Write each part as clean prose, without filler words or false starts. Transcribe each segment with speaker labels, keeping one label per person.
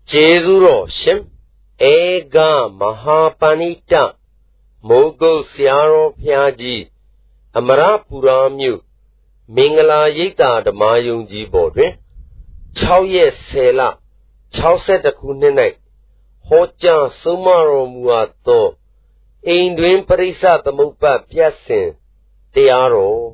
Speaker 1: Jeduro Shim Ega Mahapanita Mogo Siaro Piaji Amara Puramu Mingala Yita the Mayunji Bodre Chow Ye Sela Chow set the Kunene Hoja Sumaro Muato Indwin Parisa the Mupa Piasin Tiaro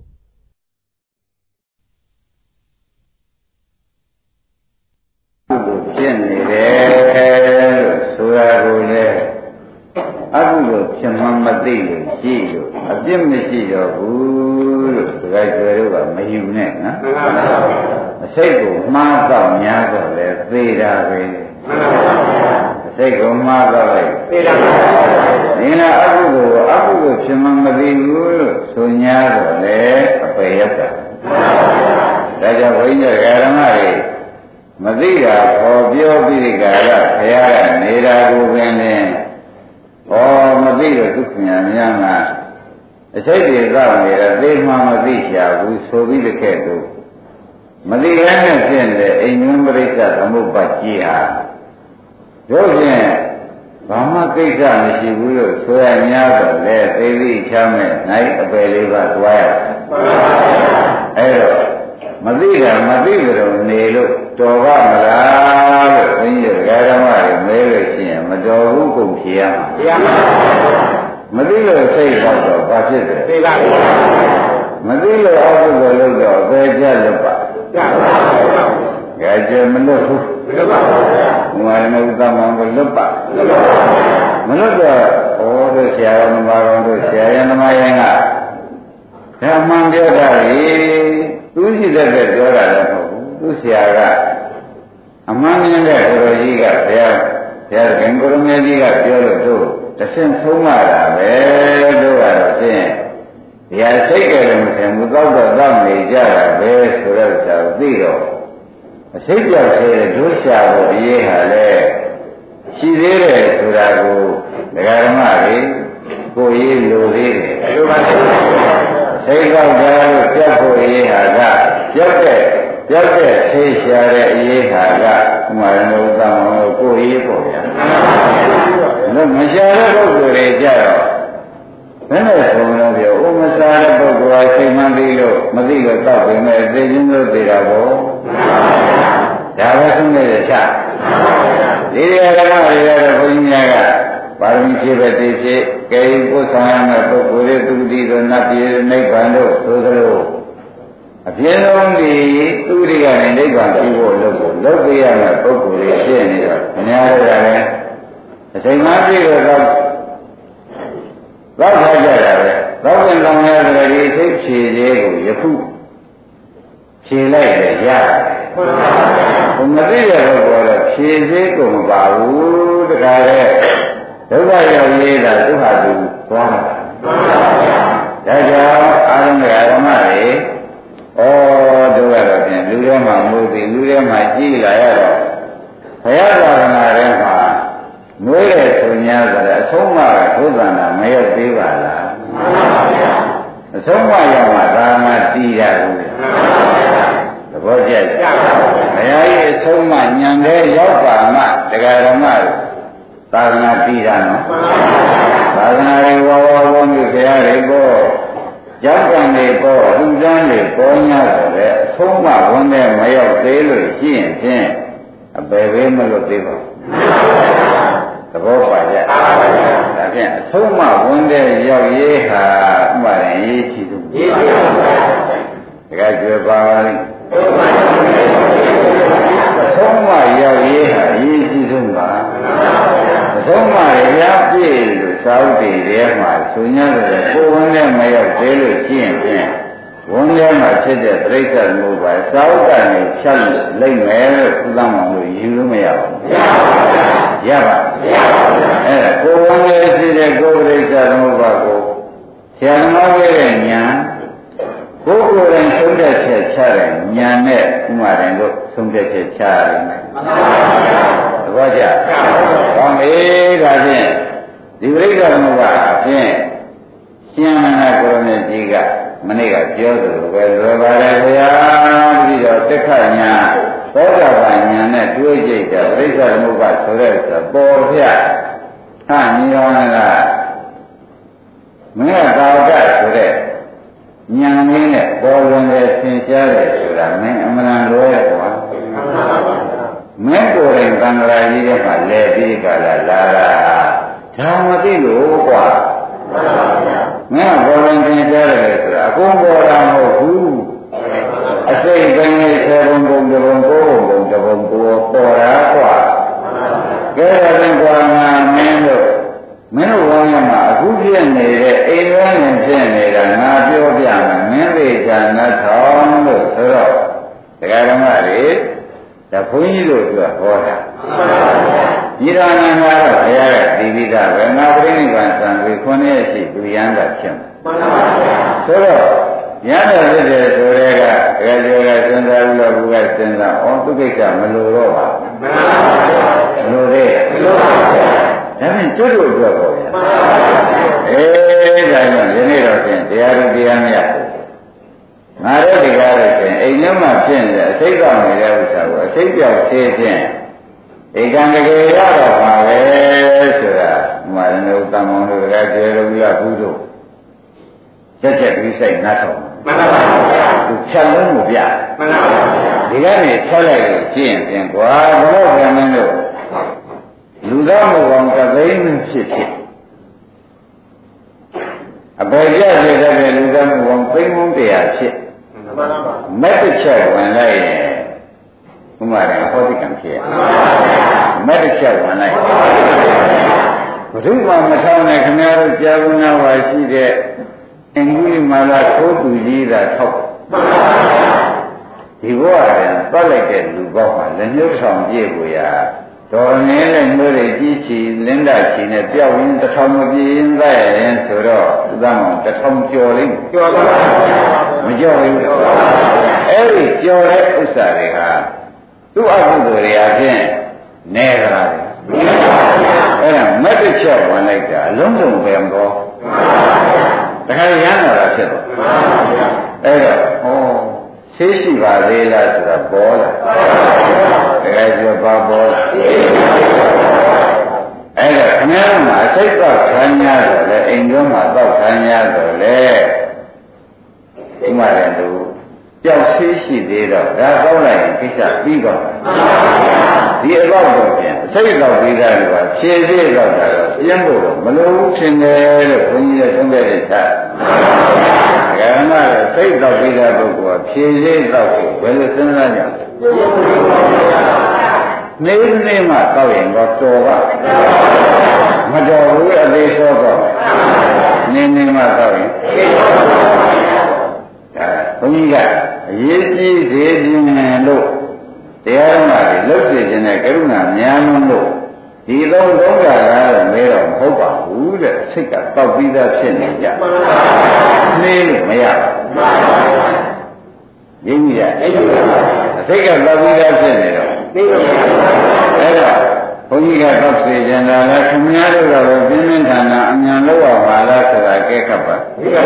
Speaker 2: Abu Chamamati, Gio, a dim Messiah, who like Mayune, a sego, Martha, Yaga, Veda, a sego, Martha, Nina Abu Chamamati, Sunyaga, a payata. Raja Winter Garamari, Madira, or Biobigara, Kayara, Nera, Gubin. Oh, Madira took me a Yama. A say around here, a day Mamma Disha, who so be the kettle. Madira sent a numerator, a move by Gia. Josian, Mama Kisa, she will swear Yaga, let every chairman, night a believer, wife. Madira, Nelo, Tova, when you got a marriage, Madoru, here. Madila say about Patrick. Madila also the logo, Gajalapa. Gajamalu, Lupa. Maluka, all the Sharon Maron, Sharon Mayana. Among the other, Lucy the Dora, Luciara. Among the Rojiga, there can go to Mediga, Pure, the same Sumara, where do I say? They are taken and without the dumb, Jara, where Surata, Zero. A sailor said, Lucia, Yeha, she did it, Surago, the Garamari, go ye, Lori. Say, Garo, Yeha, just say, Share, Yeha, Marano, go ye, no, Mashara, go to Jaro. Then I saw you, O Masara, go, I say, Madilo, talking, they didn't know the Rabo. That wasn't the shot. They are a Parmichi, Kay, Posana, Pokore, to the Napi, Nepando, Sodro. A piano only 2 days and they got people, Lokia, Pokore, and the same idea. That's how I get it. That's when I'm ready to say, she like the yard. From the video, she is going to the guy. The way I made that to have to go. That's how I don't know. Oh, do everything. Lulema movie, Lulema Gila. Hayata Mure Sunya, Soma, Hudana, Mayor Divala. Soma Yama, Tia. The budget. May I Soma, Yande, Yopa, the Garamar, Tana Tirano. Tana won't be very bored. Japan, they bought, who done it, Bonya, Soma, one day, Mayor Taylor, she and Tin, a baby Melody. The boat by that. Again, Soma, one day, Yeha, Mari, the guy to a bar. Soma, Yeha, Yizumba. Soma, Yapi, Saudi, Rema, Sunya, one day, Mayor Taylor, she and Tin. One day, my sister, Breaker, move by South and Charles, Lake Mayor, Lam, you may have. Yeah, go one day, see the go Breaker, Novago. Siamaway, go and Sunday Charing, Yanet, Umarango, Sunday Charing. Roger, from A. The Breaker Nova, Siamana Corona Maniga, Jodo, where Rabaya, Tekanya, Bogavanya, 2 days, စ္စသမုပ္ပါဆိုတဲ့ပေါ်ပြဟာညီတော်ကမင်းကသာဝတ္တဆိုတဲ့ဉာဏ်ရင်းနဲ့ပေါ်လွင်တဲ့သင်ကြားတယ်ဆိုတာမင်းအမှန်လွဲကွာမင်းကိုယ်တိုင်သံဃာကြီးရဲ့မှာလဲပြီးကြလာတာဒါမသိလို့ကွာမင်းကပေါ်လွင်သင်ကြားတယ်ဆိုတာအကုန်ပေါ်တာမဟုတ်ဘူးအစိတ်ပိုင်းနဲ့ဆယ်ဘုံဘုံတစ်ဘုံကိုးဘုံတစ်ဘုံပေါ်တာကွာကဲဒါပြန်ကွာမင်းတို့ဝမ်းရမှာအခုဖြစ်နေတဲ့အိမ်ဝန်းနဲ့ဖြစ်နေတာငါပြောပြမယ်မင်းလေးချာနတ်ထောင်လို့ဆိုတော့တရားဓမ္မတွေဒါဘုန်းကြီးတို့ကဟောတာဒီရဏံကတော့ဘုရားကဒီပိဋကပဲငါပြိဋိဘံသံဝေ9ရက်ရှိသူရန်ကဖြစ်မှာဆိုတော့ရန်တော်ဖြစ်တယ်ဆိုတဲ့ကကြောကစဉ်းစားပြီးတော့ဘုရားစဉ်းစားဩသူကိစ္စမလိုတော့ပါဘူးလိုသေးဒါဖြင့်ကျွတ်တို့အတွက်ပေါ့ဗျာဒါကြောင့်ယနေ့တော့ဖြင့်တရားသူတရားမြတ်ငါတို့တရားတွေဖြင့်အိမ်ထဲမှာဖြစ်နေတဲ့အစိတ်ကောင်းနေတဲ့ဥစ္စာကိုအစိတ်ပြောက်သေးဖြင့်ဧကံတကယ်ရတော့ပါပဲဆိုတာဥမာလည်းတမ္မောတို့ကကျေလို့ပြီးတော့ဘုတို့ချက်ပြီးစိတ်နားထောင်မှန်ပါပါဗျာသူချက်လုံးကိုပြမှန်ပါပါဒီကနေချက်လိုက်လို့ရှင်းရင်ကွာဘုရားဗျာမင်းတို့လူသားမကောင်ကသိန်းဖြစ်အပေကြရတဲ့လူသားမကောင်သိန်းပေါင်း100ဖြစ်မက်တစ်ချက်ဝင်လိုက်ရင်ဥမာတယ်ဟောတိကံဖြစ်ရမက်တစ်ချက်ဝင်လိုက်ဘုသူမှမထောင်းနဲ့ခင်ဗျားတို့ကြာဘူးနာပါရှိတဲ့အင်္ဂုလိမာလာသိုးသူကြီးသာထောက်ဒီဘဝကပတ်လိုက်တဲ့လူပေါင်းမှာလက်ညှိုးဆောင်ပြည့်ကိုရာတော်နေနဲ့မျိုးတွေကြီးချီလင်းတာချီနဲ့ပြောက်ရင်း1000မပြင်းသက်ရင်ဆိုတော့သူသားမောင်1000ကျော်လိမ့်ကျော်ပါမကျော်ဘူးအဲ့ဒီကျော်တဲ့ဥစ္စာတွေဟာသူ့အကုသိုလ်တွေအပြင်နေကြတာအဲ့ဒါမက်တစ်ချက်ဝင်လိုက်တာအလုံးစုံပဲမတော်တခါရမ်းလာတာဖြစ်တော့အဲ့တော့ဆေးရှိပါသေးလားဆိုတာပေါ်လာတကယ်ပြောပါပေါ်လာအဲ့ဒါခင်ဗျားတို့မှာစိတ်တော့ခံရတော့လေအိမ်တွင်းမှာတော့ခံရတော့လေဒီမှာလည်းသူကြောက်ဆေးရှိသေးတော့ဒါကောင်းလိုက်ရင်ကိစ္စပြီးတော့ဒီအတော့တော့ပြန်စိတ်တော့ပြီးသားလို့ပါဖြည့်သေးတော့တာတော့ပြင်းဖို့တော့မလိုဘူးထင်တယ်လို့ဘုန်းကြီးကသုံးတဲ့ချက်ဓမ္မရဲ့စိတ်တော့ပြီးတဲ့ပုဂ္ဂိုလ်ကဖြည့်သေးတော့ဘယ်လိုစဉ်းစားကြလဲနေမှတောက်ရင်တော့တော်ပါမတော်ဘူးအသေးစောတော့နေမှတောက်ရင်ဒါဘုန်းကြီးကအရေးကြီးသေးခြင်းလို့တရားဓမ္မတွေလှုပ်စေခြင်းနဲ့ကရုဏာများလို့ဒီသုံးကကတော့မဲတော့မဟုတ်ပါဘူးတဲ့စိတ်ကတောက်ပြီးသားဖြစ်နေကြနှေးလို့မရဘူးရင်းကြီးရအစိတ်ကတောက်ပြီးသားဖြစ်နေတော့နှေးလို့အဲ့တော့ဘုန်းကြီးကတောက်စေခြင်းလားခင်ဗျားတို့ကတော့ပြင်းပြင်းထန်ထန်အမြန်လောက်အောင်ပါလားဆိုတာကဲခတ်ပါ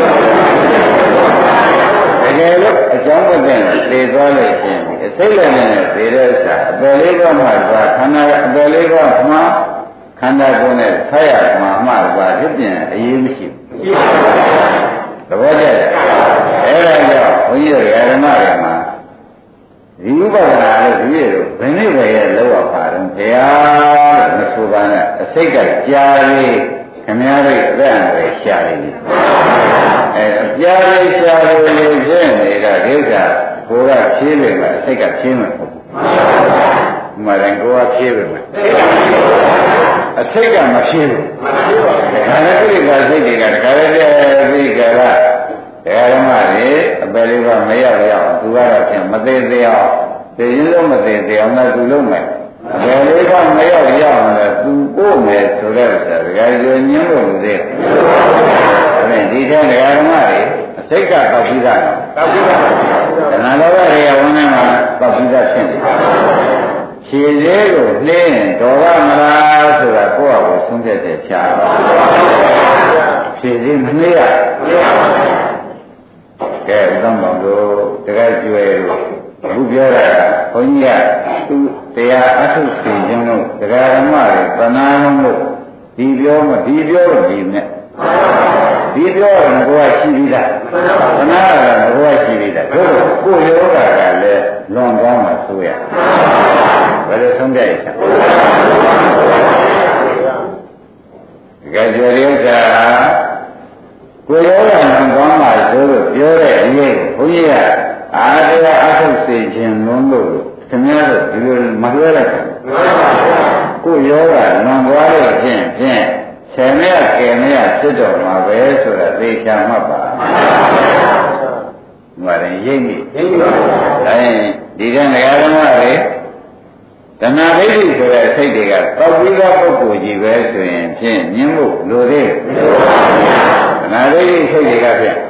Speaker 2: တကယ်လို့အကြောင်းမသိရင်သေသွားလို့ရှိရင်အစိတ်လည်းနဲ့သေတဲ့ဥစ္စာအပယ်လေးပါးမှသွားခန္ဓာအပယ်လေးပါးမှခန္ဓာကိုယ်နဲ့ဆက်ရမှာမှသွားဖြစ်ပြန်အရေးမရှိဘူးသဘောကျတယ်အဲ့ဒါကြောင့်ဘုန်းကြီးတို့ဓမ္မတွေမှာဒီဥပဒနာလို့ဒီလိုဘယ်နည်းပဲလောက်ပါတော့ဘုရားလို့မဆိုပါနဲ့အစိတ်ကကြားလေးခင်ဗျားတို့အသက်အန္တရာယ်ရှာနေတယ်ကြားလေးရှာလို့ဖြစ်နေတာဒိဋ္ဌာကိုယ်ကဖြေးတယ်မှာအစိတ်ကဖြေးမှာမဟုတ်ဘူး။မှန်တယ်ကိုယ်ကဖြေးတယ်မှာအစိတ်ကမဖြေးဘူး။ဒါလည်းဒီကစိတ်တွေကတခါတည်းဒီကကဓမ္မတွေအပယ်လေးပါမရောက်ရအောင်သူကတော့ဖြင့်မသေးသေးအောင်သိရင်လုံးမသေးသေးအောင်လည်းသူလုံးမယ်။အပယ်လေးပါမရောက်ရအောင်လည်းသူပို့မယ်ဆိုတဲ့ဥစ္စာတခါကျညင်းလို့မသေးဘူး။ဒီထဲဓမ္မတွေအစိတ်ကတောက်ပြီးသားတောက်ပြီးသားခန္ဓာလောကတွေကဝန်းထဲမှာတောက်ပြီးသားဖြစ်နေခြေသေးကိုနှင်းရင်တော်ရမလားဆိုတာကိုယ့်အကိုဆုံးဖြတ်တဲ့ဖြာပါခြေသေးမနှေးရကဲဥဒ္ဓမောင်တို့တကယ်ကျွဲလို့အခုပြောတာဘုန်းကြီးကသူတတရားအထုစီခြင်းလို့တရားဓမ္မတွေသနာလုံးလို့ဒီပြောလို့ဒီနဲ့ဒီပြောရင်ကိုယ်ကရှိပြီးသားသနာကကိုယ်ကရှိပြီးသားတို့ကိုယ်ယောဂကလည်းလွန်ကောင်းမှဆိုရဘယ်လိုဆုံးဖြတ်ရလဲကြကြရဥစ္စာကိုယ်ယောဂလွန်ကောင်းမှဆိုလို့ပြောတဲ့အရေးဘုန်းကြီးကအားတရားအထုတ်စေခြင်းလုံးလို့ခင်ဗျားတို့ဒီလိုမပြောလိုက်ဘူးကိုယ်ယောဂလွန်သွားလို့ဖြင့်ဆယ်မြတ်ကယ်မြတ်ဖြစ်တော်မှာပဲဆိုတာသိချာမှတ်ပါမှန်တယ်ရိပ်မိပါဒါရင်ဒီကနေ့ဓမ္မတွေတဏှာဒိဋ္ဌိဆိုတဲ့စိတ်တွေကတောက်ပြီးသောပုဂ္ဂိုလ်ကြီးပဲဆိုရင်ဖြင့်မြင်ဖို့လိုသေးတယ်တဏှာဒိဋ္ဌိစိတ်တွေကဖြင့်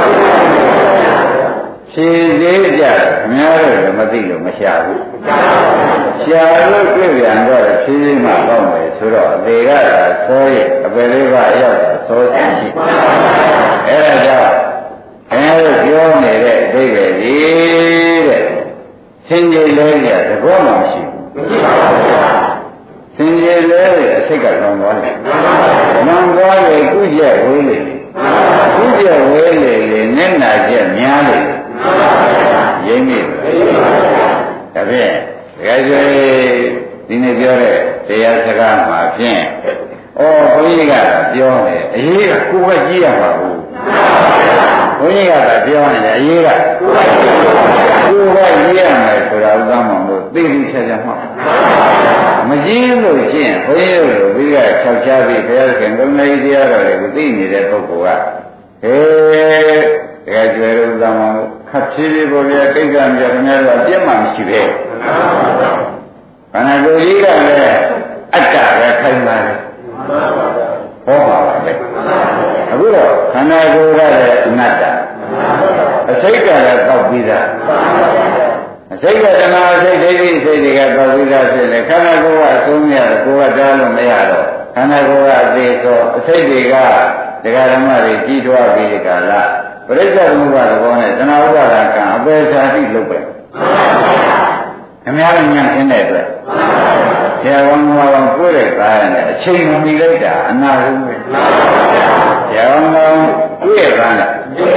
Speaker 2: ဖြည့်သေးကြခင်ဗျားတို့မသိလို့မရှာဘူးရှာလို့တွေ့ပြန်တော့ဖြည့်သေးမှတော့မယ်ဆိုတော့အသေးကစောရဲ့အပယ်လေးပါးရောက်တာစောရှိအဲ့ဒါကြောင့်ခင်ဗျားတို့ပြောနေတဲ့အဓိပ္ပာယ်ကြီးတဲ့စင်ကြယ်လေးကသဘောမှမရှိဘူးမရှိပါဘူးစင်ကြယ်လေးရဲ့အစိတ်ကလွန်သွားတယ်လွန်သွားလေကုကျက်ဝေးလေကုကျက်ဝေးလေမျက်နာကျက်များလေရိပ်မိဒါဖြင့်တကယ်ဆိုဒီနေ့ပြောတဲ့တရားစကားမှာဖြင့်ဩဘုန်းကြီးကပြောနေအရေးကကိုယ်ကကြည့်ရမှာဘူးဘုန်းကြီးကပြောနေတယ်အရေးကကိုယ်ကကြည့်ရမယ်ဆိုတာဥက္ကမလို့သိပြီးချက်ချက်မှမကြည့်လို့ဖြင့်ဘုန်းကြီးတို့ပြီးက၆ချားပြီးဘုရားခင်ဘုန်းကြီးတရားတော်တွေကိုသိနေတဲ့ပုဂ္ဂိုလ်ကဟေးတကယ်ကျွယ်ဥက္ကမလို့ခပ်ဖြည်းဖြည်းပေါ်ပြကိစ္စများခင်ဗျားတို့အပြစ်မှမရှိပဲခန္ဓာကိုယ်ကြီးကလည်းအတ္တပဲခိုင်းပါတယ်ဟောပါပါလေအခုတော့ခန္ဓာကိုယ်ကလည်းအနတ္တအစိတ်ကလည်းတောက်ပြီးသားအစိတ်ကတဏှာစိတ်ဒိဋ္ဌိစိတ်တွေကတောက်ပြီးသားဖြစ်တယ်ခန္ဓာကိုယ်ကအဆုံးမရတော့ကိုယ်ကတားလို့မရတော့ခန္ဓာကိုယ်ကအသေးဆိုအစိတ်တွေကဒကာဓမ္မတွေကြီးထွားပြီးဒီကလာပရိစ္ဆေသမုပ္ပါဒဘောနဲ့တဏှာဥပါဒကံအပေစာတိလုပ်ပဲခင်ဗျားတို့ညံ့ခင်းတဲ့အတွက်ဆရာကောင်းကောင်းကိုယ်ရဲ့သားရတယ်အချိန်မမီလိုက်တာအနာဆုံးပဲဆရာကောင်းကောင်းကိုယ်ရဲ့သားနဲ့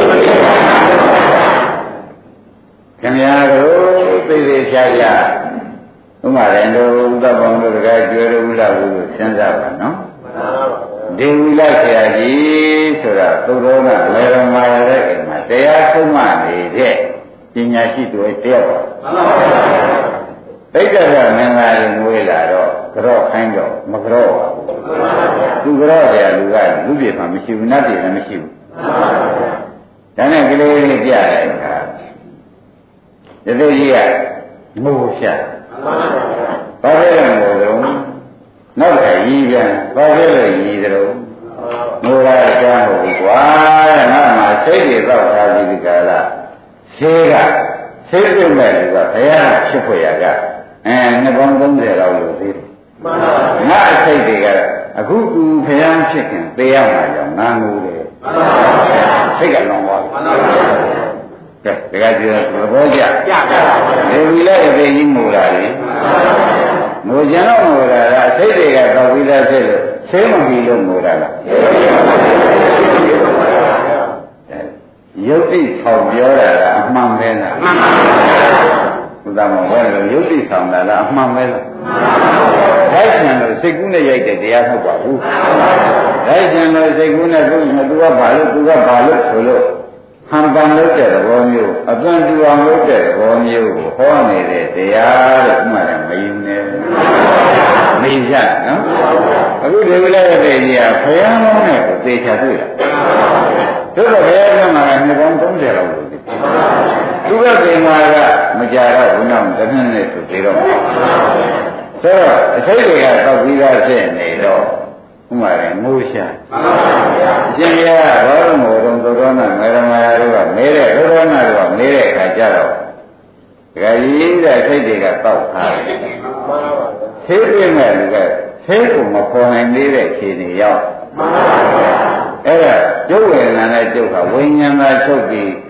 Speaker 2: ခင်ဗျားတို့သိသေးချာချာဥမာရင်တို့သဗ္ဗံတို့တကယ်ကျွဲတို့ဥလာဘူးလို့စဉ်းစားပါနော်ဒီဝိလဆရာကြီးဆိုတာသုဒ္ဓောကလေရမာရတဲ့အိမ်မှာတရားဆုံးမနေတဲ့ပညာရှိသူတယောက်ပါသိက္ခာကမင်္ဂလာရင်မွေးလာတော့ကြော့ခိုင်းတော့မကြော့ပါဘူးသူကြော့တယ်လူကလူပြေမှာမရှိဘူးနတ်ပြေလည်းမရှိဘူးဒါနဲ့ကလေးလေးပြတဲ့အခါဒီလိုကြီးကငိုရှာဘာဖြစ်လဲငိုတော့နောက်ထပ်ရည်ပြန်ဘာဖြစ်လို့ရည်တယ်ငိုရအကြောင်းဟုတ်ဘူးကွာတဲ့ငါမှစိတ်တွေတော့ထားပြီးဒီကလာဆေးပြည့်မဲ့လူကဘုရားချစ်ဖွယ်ရကနှစ်ပေါင်း30လောက်လို့သေးတယ်မှန်ပါဘူးငါအစိတ်တွေကအခုသူဘုရားဖြစ်ခင်သေရမှာကြောင့်ငါငိုတယ်မှန်ပါဘူးစိတ်ကလွန်သွားပြီမှန်ပါဘူးကဲတကယ်ကြည့်သဘောကျလေဝီလိုက်တဲ့ကြီးငိုတာလေငိုကြတော့ငိုတာကအစိတ်တွေကတော့ပြီးသားဖြစ်လို့ဆေးမပြီးလို့ငိုတာလားယုတ်တိဆောင်ပြောတာကအမှန်ပဲလားမှန်ပါဘူးဘုရားမောဟဲ့လို့ယုတ်တိဆောင်တာကအမှန်ပဲလားဒါ့ရှင်လို့စိတ်ကူးနဲ့ရိုက်တဲ့တရားမဟုတ်ပါဘူးဒါ့ရှင်လို့စိတ်ကူးနဲ့သူကဘာလို့ဆိုလို့ဟန်ပန်လို့တဲ့သဘောမျိုးအသွင်တူအောင်လို့တဲ့သဘောမျိုးကိုဟောနေတဲ့တရားလို့ဥမာနဲ့မယူနဲ့မယူကြနော်အခုဒီလိုလိုက်တဲ့ကြီးကဘုရားမောင်းနဲ့ကိုသေချာတွေ့တာတို့တော့ဘုရားကမှလည်းနှစ်ပေါင်း30လောက်လို့ဒီသူကပင်မာကမကြတော့ဘုရားတစ်နှစ်နဲ့ဆိုသေးတော့ဆိုတော့အထိတ်တွေကတောက်ပြီးသားဖြစ်နေတော့ဥမာလည်းငိုရှာအရှင်ရဘောရမောတုံသုရောနာမေရမယာတို့ကမဲတဲ့သုရောနာတို့ကမဲတဲ့အခါကျတော့ဒကာကြီးတဲ့ထိတ်တွေကတောက်ထားတယ်သိပြမဲ့လူကသိကိုမပေါ်နိုင်သေးတဲ့ခြေနေရောက်အဲ့ဒါကျုပ်ဝေဒနာနဲ့ကျုပ်ကဝိညာဉ်သာချုပ်ပြီး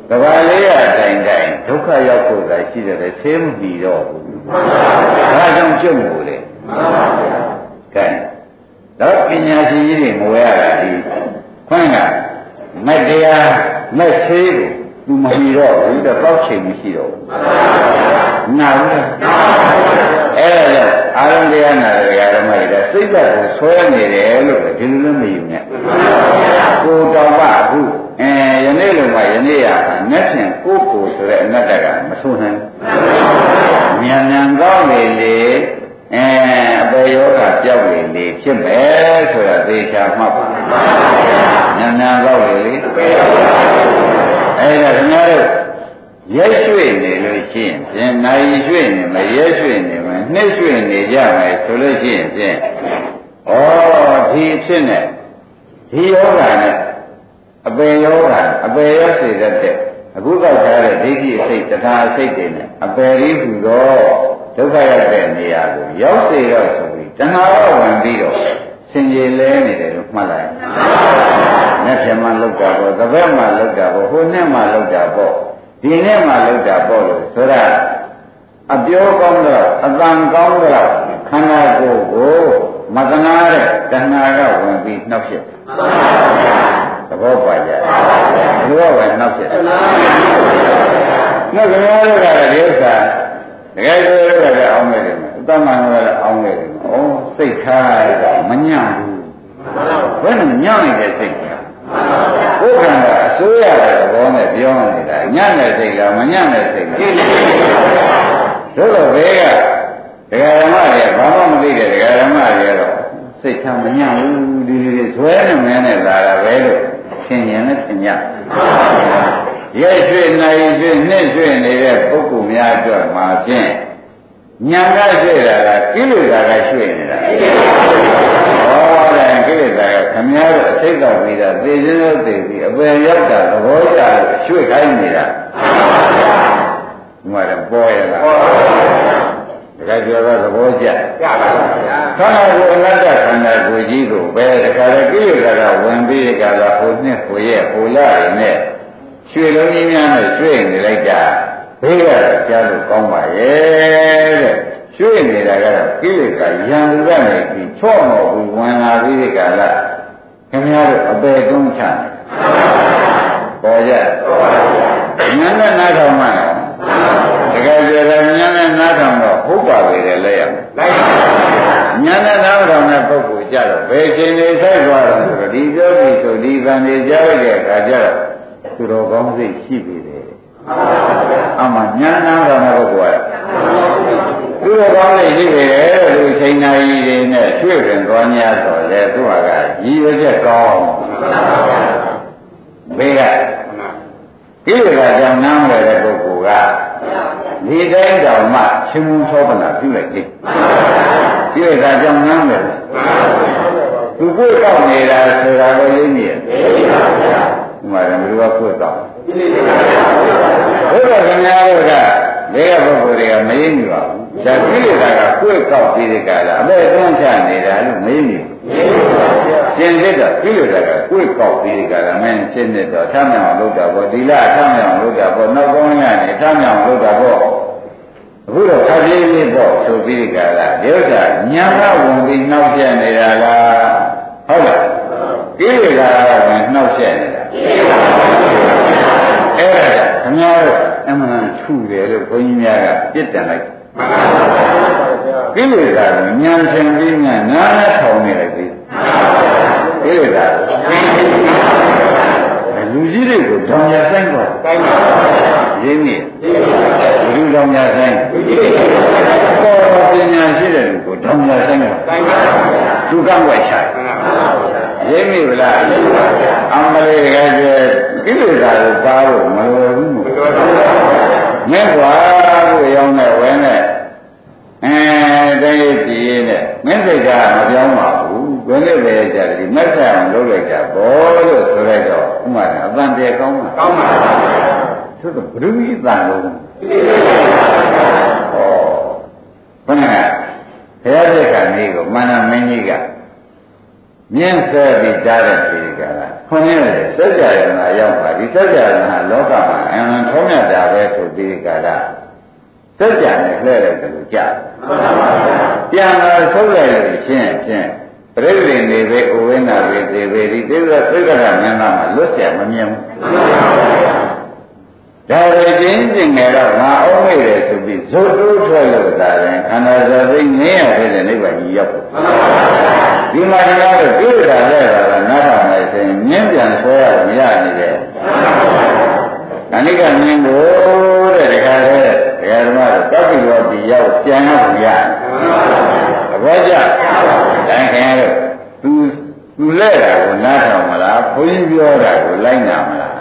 Speaker 2: ကဘာလေးရတိုင်တိုင်ဒုက္ခရောက်ဖို့သာရှိတယ်ဆေးမပြီးတော့ဘူးဒါကြောင့်ကျွတ်မို့လေကဲတော့ပညာရှိကြီးတွေငိုရတာဒီခွန်းကမတရားမဆေးကိုသူမပြီးတော့ဘူးတော့တောက်ချိန်မရှိတော့ဘူးနာဘူးအဲ့ဒါကြောင့်အာရုံတရားနာတဲ့ဓမ္မတွေစိတ်ဓာတ်ကိုဆွဲနေတယ်လို့ဒီလိုလည်းမယူနဲ့ကိုတော်ကအခုယနေ့လုံးကယနေ့ရတာမျက်ဖြင့်ကိုဆိုတဲ့အနတ္တကမဆိုးနိုင်ဘူးဉာဏ်ဉာဏ်ကောင်းလေလေအပေယောဂပြောက်လေလေဖြစ်မယ်ဆိုတာသေချာမှတ်ပါဉာဏ်ဉာဏ်ကောင်းလေလေအဲ့ဒါခင်ဗျားတို့ရက်ရွှေ့နေလို့ရှိရင်ဖြင့်နိုင်ရွှေ့နေမရက်ရွှေ့နေမနှစ်ရွှေ့နေကြမယ်ဆိုလို့ရှိရင်ဖြင့်ဒီဖြစ်နေဒီယောဂနဲ့အပေယောဂအပေယောစေတတ်တဲ့အခုကောက်ထားတဲ့ဒိဋ္ဌိစိတ်တရားစိတ်တွေနဲ့အပေရင်းဟူသောဒုက္ခရောက်တဲ့နေရာကိုရောက်စေတော့ဆိုပြီးတဏှာရောဝင်ပြီးတော့စင်ကြယ်လဲနေတယ်လို့မှတ်လိုက်။မျက်ဖြင့်မှလောက်တာပေါ့၊တစ်ဘက်မှလောက်တာပေါ့၊ဟိုနဲ့မှလောက်တာပေါ့ဒီနဲ့မှလောက်တာပေါ့လို့ဆိုတာအပြောကောင်းတော့အတန်ကောင်းတော့ခန္ဓာကိုယ်ကိုမကနာတဲ့တဏှာကဝင်ပြီးနှောက်ဖြစ်သဘောပါကြဘယ်လိုပဲနှောက်ဖြစ်နှောက်ကြရတော့ဒီဥစ္စာတကယ်လို့လည်းအောင်းနေတယ်အတ္တမှန်လည်းအောင်းနေတယ်ဩစိတ်ထားရတာမညံ့ဘူးဘယ်နဲ့ညံ့နေတဲ့စိတ်ကဘုရားကအစိုးရတဲ့ဘောနဲ့ပြောနေတာညံ့တဲ့စိတ်လားမညံ့တဲ့စိတ်လားတို့တော့ဘေးကဒကာဓမ္မတွေဘာမှမသိတဲ့ဒကာဓမ္မတွေကတော့စိတ်ချမညံ့ဘူးဒီဇွဲနဲ့မင်းနဲ့လာတာပဲလို့သင်ရင်လည်းသင်ကြရဲ့ရွှေ့နိုင်ရွှေ့နှစ်ရွှေ့နေတဲ့ပုဂ္ဂိုလ်များအတွက်မှာဖြင့်ညာကရွှေ့တာကကိလေသာကရွှေ့နေတာတယ်ကိလေသာကခမည်းတော်အစိတ်တော်ပြီးတာသိခြင်းလို့သိပြီးအပယ်ရောက်တာသဘောကျလို့ရွှေ့ခိုင်းနေတာဒီမှာတော့ပေါ်ရလားတကယ်ပြောတော့သဘောကျပါဗျာခန္ဓာကိုယ်အနတ္တခန္ဓာကိုယ်ကြီးကိုပဲတခါလေကိလေသာကဝင်ပြီးကြတာဟိုနှစ်ဟိုရဲ့ဟိုလာရနဲ့ရွှေလုံးကြီးများနဲ့ရွှေ့နေလိုက်တာဘေးကကြားလို့ကောင်းပါရဲ့တဲ့ရွှေ့နေတာကတော့ကိလေသာရံလူကနေပြီးချော့မော်ပြီးဝင်လာပြီးဒီကလာခင်ဗျားတို့အပေတုံးချပေါ်ကြဉာဏ်နဲ့နားထောင်မှလားတကယ်ပြောတယ်ဉာဏ်နဲ့နားထောင်တော့ဟုတ်ပါပဲလေလဲရမယ်လိုက်ပါဉာဏ်နဲ့နားထောင်တဲ့ပုဂ္ဂိုလ်ကြတော့ဘယ်ချိန်နေဆိုင်သွားတော့ဆိုတော့ဒီပြောပြီးဆိုဒီကံတွေကြားရတဲ့အခါကျတော့သူတော်ကောင်းစိတ်ရှိပြီလေအမှဉာဏ်နားထောင်တဲ့ပုဂ္ဂိုလ်ကသူတော်ကောင်းစိတ်ရှိပြီလေလူချိန်နာကြီးတွေနဲ့ရွှေ့ပြန်သွားများတော့လေသူကရည်ရွယ်ချက်ကောင်းဘေးကကိလေသာကြောင့်နားမလဲတဲ့ပုဂ္ဂိုလ်ကဒီတိုင်းတောင်မှရှင်မသောပနာပြုလိုက်တယ်ကိလေသာကြောင့်နားမလဲသူကိုယ်ကောက်နေတာဆိုတာကိုသိနေတယ်ဒီမှာလည်းဘယ်လိုကိုယ်ကောက်ဘုရားခင်ဗျားတို့ကဒီကပုဂ္ဂိုလ်တွေကမရင်းဘူးဒါကိလေသာကကိုယ်ကောက်ပြီးတဲ့ကလာအမဲ့သွန်းချနေတာလို့မရင်းဘူးရှင်းစစ်တော့ကိလေသာကကိုယ်ကောက်ပြီးတဲ့ကလာမင်းရှင်းစစ်တော့ထမ်းမြောင်လုပ်တာပေါ့ဒီလားထမ်းမြောင်လုပ်တာပေါ့နောက်ကောင်းရနေထမ်းမြောင်လုပ်တာပေါ့အခုတော့ခပ်ပြေးလေးပေါ့ဆိုပြီးတဲ့ကလာဒီဥစ္စာညာကဝင်ပြီးနှောက်ရက်နေတာလားဟုတ်လားကိလေသာကဝင်နှောက်ရက်နေတာအဲ့ဒါခင်ဗျားတို့အမှန်ထူတယ်လို့ဘုန်းကြီးများကပြစ်တင်လိုက်ကိလေသာကိုဉာဏ်သင်ပြီးမှနားနဲ့ထောင်နေလိုက်ပြီကိလေသာလူကြီးတွေကိုတောင်ရဆိုင်တော့တိုင်းပါရင်းနေလူတောင်ရဆိုင်ပေါ်ပညာရှိတဲ့လူကိုတောင်ရဆိုင်တော့တိုင်းပါသူကံွက်ချရင်းမိဗလားအမလေးကကျကိလေသာကိုပါလို့မလွယ်ဘူးမင်းကွာကိုရောင်းတဲ့ဝဲနဲ့တည်းကြည့်ရင်မင်းစိတ်ကမပြောင်းပါဘူးဘယ်နဲ့ပဲကြတယ်ဒီမက်ဆက်အောင်လုပ်လိုက်တာဘောလို့ဆိုလိုက်တော့ဥမာအတန်တည်းကောင်းမှာကောင်းပါဘူးသို့တော့ဘုရားကြီးတန်လို့ဟောဘယ်နဲ့ဘုရားပြက်ကနေကိုမန္တမင်းကြီးကမြင့်ဆွဲပြီးကြားတဲ့ဒီကလာခွန်ရဲ့စัจ jaya နာရောက်ပါဒီစัจ jaya နာလောကမှာအမှန်ထုံးမြတ်တာပဲဆိုဒီကလာစัจ jaya နဲ့လှည့်လိုက်တယ်လို့ကြားပြန်လာထုတ်လိုက်လို့ဖြင့်ပြိဋိနေပဲဥဝိနာပဲသေပဲဒီသေကမင်းသားမှာလွတ်เสียမမြင်ဘူးဒါရချင်းချင်းငယ်တော့ငါအောင်မိတယ်ဆိုပြီးဇုတ်တိုးထွက်လို့သာရင်ခန္ဓာသတိငင်းရတဲ့နိဗ္ဗာန်ကြီးရောက်ဒီမှာကတော့ပြိဋ္ဌာလဲတာနားထောင်နေစဉ်မြင်းပြန်ဆွဲရမရနေတယ်ခဏိကမြင်းကိုတဲ့ဒကာတဲ့ဒကာဓမ္မတို့တောက်ပြီးတော့ဒီရောက်ပြန်ရဘူးရသဘောကျတိုင်းခင်ရတော့သူလဲတာကိုနားထောင်မလားဘုန်းကြီးပြောတာကိုလိုက်နာမလား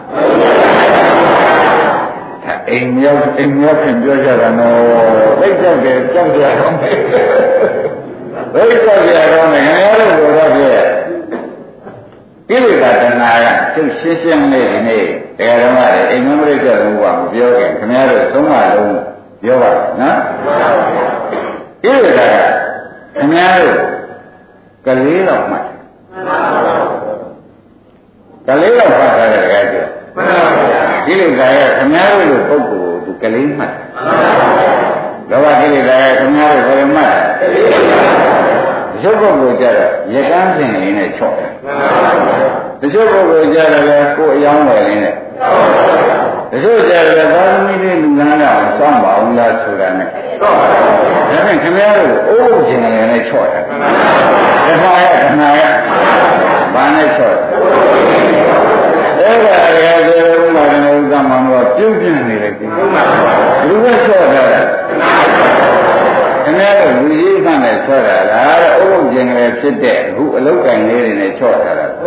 Speaker 2: အိမ်မြောက်ခင်ပြောကြတာနော်သိကြောက်တယ်ကြောက်ကြတော့မယ်သိကြောက်ကြတော့မယ်ငါတို့လိုတော့ပြည့်ကိလေသာတဏှာကသူရှင်းရှင်းလေးဒီနေ့တရားဓမ္မတွေအိမ်မရိစ္ဆာဘုရားမပြောခင်ခင်ဗျားတို့သုံးပါလုံးပြောပါနော်ကိလေသာကခင်ဗျားတို့ကလေးတော့မှတ်ကလေးတော့ဖတ်ထားတဲ့တကယ်ပြောကိလေသာရဲ့ခမားတို့လိုပုဂ္ဂိုလ်သူကလေးမှတ်လောဘကိလေသာရဲ့ခမားတို့ဘယ်လိုမှတ်တချို့ပုဂ္ဂိုလ်ကြတော့ရကန်းပြင်နေနဲ့ချော့တချို့ပုဂ္ဂိုလ်ကြတော့လည်းကိုယ်အယောင်းဝယ်နေနဲ့တချို့ကြတော့သာသမီလေးလူငန်းတော့စောင့်ပါအောင်လားဆိုတာနဲ့ဒါဖြင့်ခမားတို့အိုးကျင်နေနဲ့ချော့တယ်ခမားရဲ့ဘာနဲ့ချော့အဲ့ဒါရယ်ဆိုဥမာနဲ့ဥက္ကမမောပြုတ်ပြနေတယ်ဒီလူကဆော့တာခင်ဗျားတို့လူကြီးမှနဲ့ဆော့တာလားအုပ်ကျင်ကလေးဖြစ်တဲ့အခုအလုတ်ကင်လေးတွေနဲ့ချော့တာလား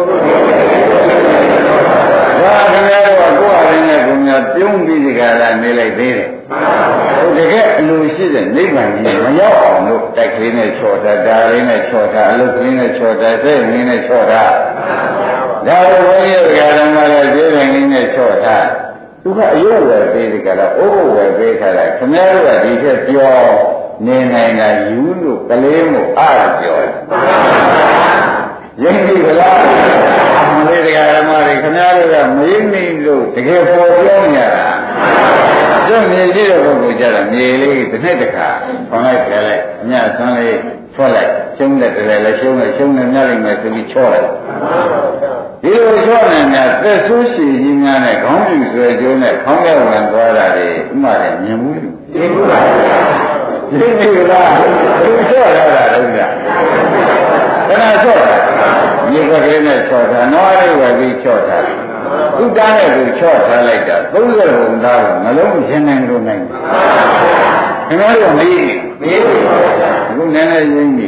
Speaker 2: ဒါခင်ဗျားတို့ကကိုယ်အရင်းနဲ့ကိုများပြုံးပြီးဒီကလာနေလိုက်သေးတယ်ဟုတ်တကယ်အလိုရှိတဲ့နိဗ္ဗာန်ကြီးမရောက်အောင်လို့တိုက်ကလေးနဲ့ချော့တာဒါလေးနဲ့ချော့တာအလုတ်ကလေးနဲ့ချော့တာစိတ်လေးနဲ့ချော့တာဒါဘုန်းကြီးကဓမ္မလည်းကျေးဇူးနဲ့ချော့တာသူကအယုတ်ဝယ်ပေးဒီကလာအိုးဘဝယ်ပေးထားတာခင်ဗျားတို့ကဒီထက်ပြောနေနိုင်တာယူလို့ကလေးမို့အားပြောတယ်ရင်းပြီလားမလေးတရားဓမ္မတွေခင်ဗျားတို့ကမရင်းနေလို့တကယ်ပေါ်ပြောနေရတာကျုပ်မြေရှိတဲ့ပုဂ္ဂိုလ်ကြတာမြေလေးတစ်နှစ်တစ်ခါခေါင်းလိုက်ဖယ်လိုက်အမြတ်ဆွမ်းလေးဆွဲလိုက်ရှုံးတဲ့တည်းလည်းရှုံးတယ်ရှုံးတယ်မြတ်လိုက်မယ်ဆိုပြီးချောလိုက်ဒီလိုချောနေများသက်ဆိုးရှိကြီးများနဲ့ခေါင်းပြူဆွဲကျိုးနဲ့ခေါင်းထဲဝင်သွားတာတွေဥမာနဲ့မြင်မှုလူသိဘူးလားသိပြီလားသူချောရတာလုံးကဘယ်နဲ့ချောတာမြေကလေးနဲ့ချောတာနွားလေးဝယ်ပြီးချောတာသူတားနဲ့သူချောထားလိုက်တာ30ဘုံသားကမလုံးရှင်းနိုင်လို့နိုင်ခင်ဗျားတို့မေးအခုနည်းနည်းရင်းပြီ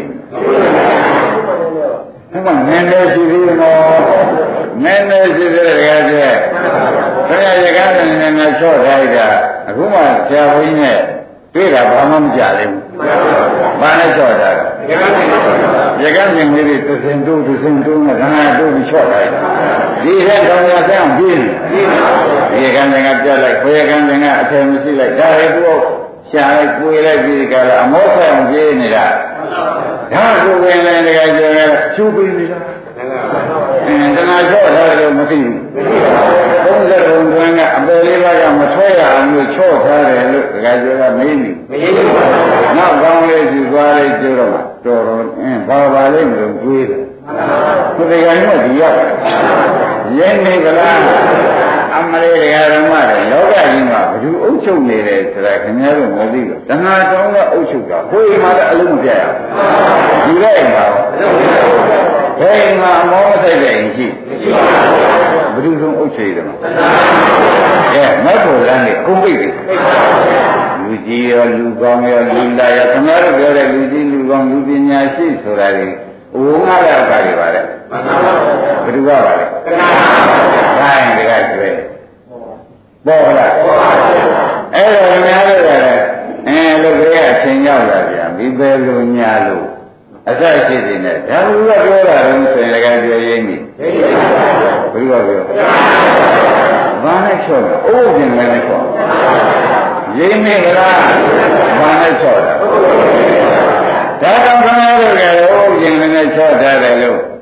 Speaker 2: ဟိုကနည်းနည်းရှိသေးနော်နည်းနည်းရှိသေးတယ်ကြတဲ့ခင်ဗျားရကားနဲ့နည်းနည်းချော့ထားလိုက်တာအခုမှဆရာဘုန်းကြီးနဲ့တွေ့တာဘာမှမကြသေးဘူးဘာနဲ့ချော့တာရကားမြင်လေးတွေသူစင်တိုးနဲ့ခဏတိုးပြီးချော့ထားလိုက်ဒီထက်တော်ရဆန်းပြင်းဒီကံကပြတ်လိုက်ဘယ်ကံကအထည်မရှိလိုက်ဒါလည်းသူ့ရှားလိုက်ကိုယ်လိုက်ပြီးကြလားအမောဆိုင်ပြေးနေတာဒါကိုဝင်နေတကယ်ကျတော့ချူပြီးနေတာတဏှာချော့ထားတယ်မသိဘူး30ဘုံတွင်းကအပယ်လေးပါးကမထွက်ရအောင်လို့ချော့ထားတယ်လို့တကယ်ကျတော့မေးနေနောက်ကောင်းလေးယူသွားလေးကျတော့မှတော်ဘာလေးမလို့တွေးတယ်သူတရားနဲ့ဒီရောက်ရင်းနေကြလားအမလေးတရားဓမ္မတွေလောကကြီးမှာဘယ်သူအုပ်ချုပ်နေတယ်ဆိုတာခင်ဗျားတို့မသိဘူးတဏှာတောင်းကအုပ်ချုပ်တာကိုယ်မှလည်းအလုံးမပြရဘူးဒီလိုက်ပါဘယ်မှာအမောမဆိုင်တဲ့ရင်ရှိဘယ်သူဆုံးအုပ်ချုပ်တယ်မမတ်ဖို့လမ်းနေအကုန်ပြိတ်တယ်လူကြီးရောလူကောင်းရောလူလာရောခင်ဗျားတို့ပြောတဲ့လူကြီးလူကောင်းလူပညာရှိဆိုတာလေဝုံငါရတာတွေပါလေဘယ်သူကပါလဲဒါရင်တကယ်ကျွဲပေါ်လားအဲ့တော့များလို့ရတယ်လို့ကြည့်အချင်းရောက်လာပြန်ဒီပဲလို့ညာလို့အစရှိနေတယ်ဒါလူကပြောတာလို့ဆိုရင်တကယ်ကျွဲရင်းနေဘယ်သူကပြောဘာနဲ့ချော့လဲအိုးကျင်လည်းနဲ့ချော့ရင်းနေကြလားဘာနဲ့ချော့တာဒါတော့ခင်ဗျားတို့ကအိုးကျင်လည်းနဲ့ချော့ထားတယ်လို့က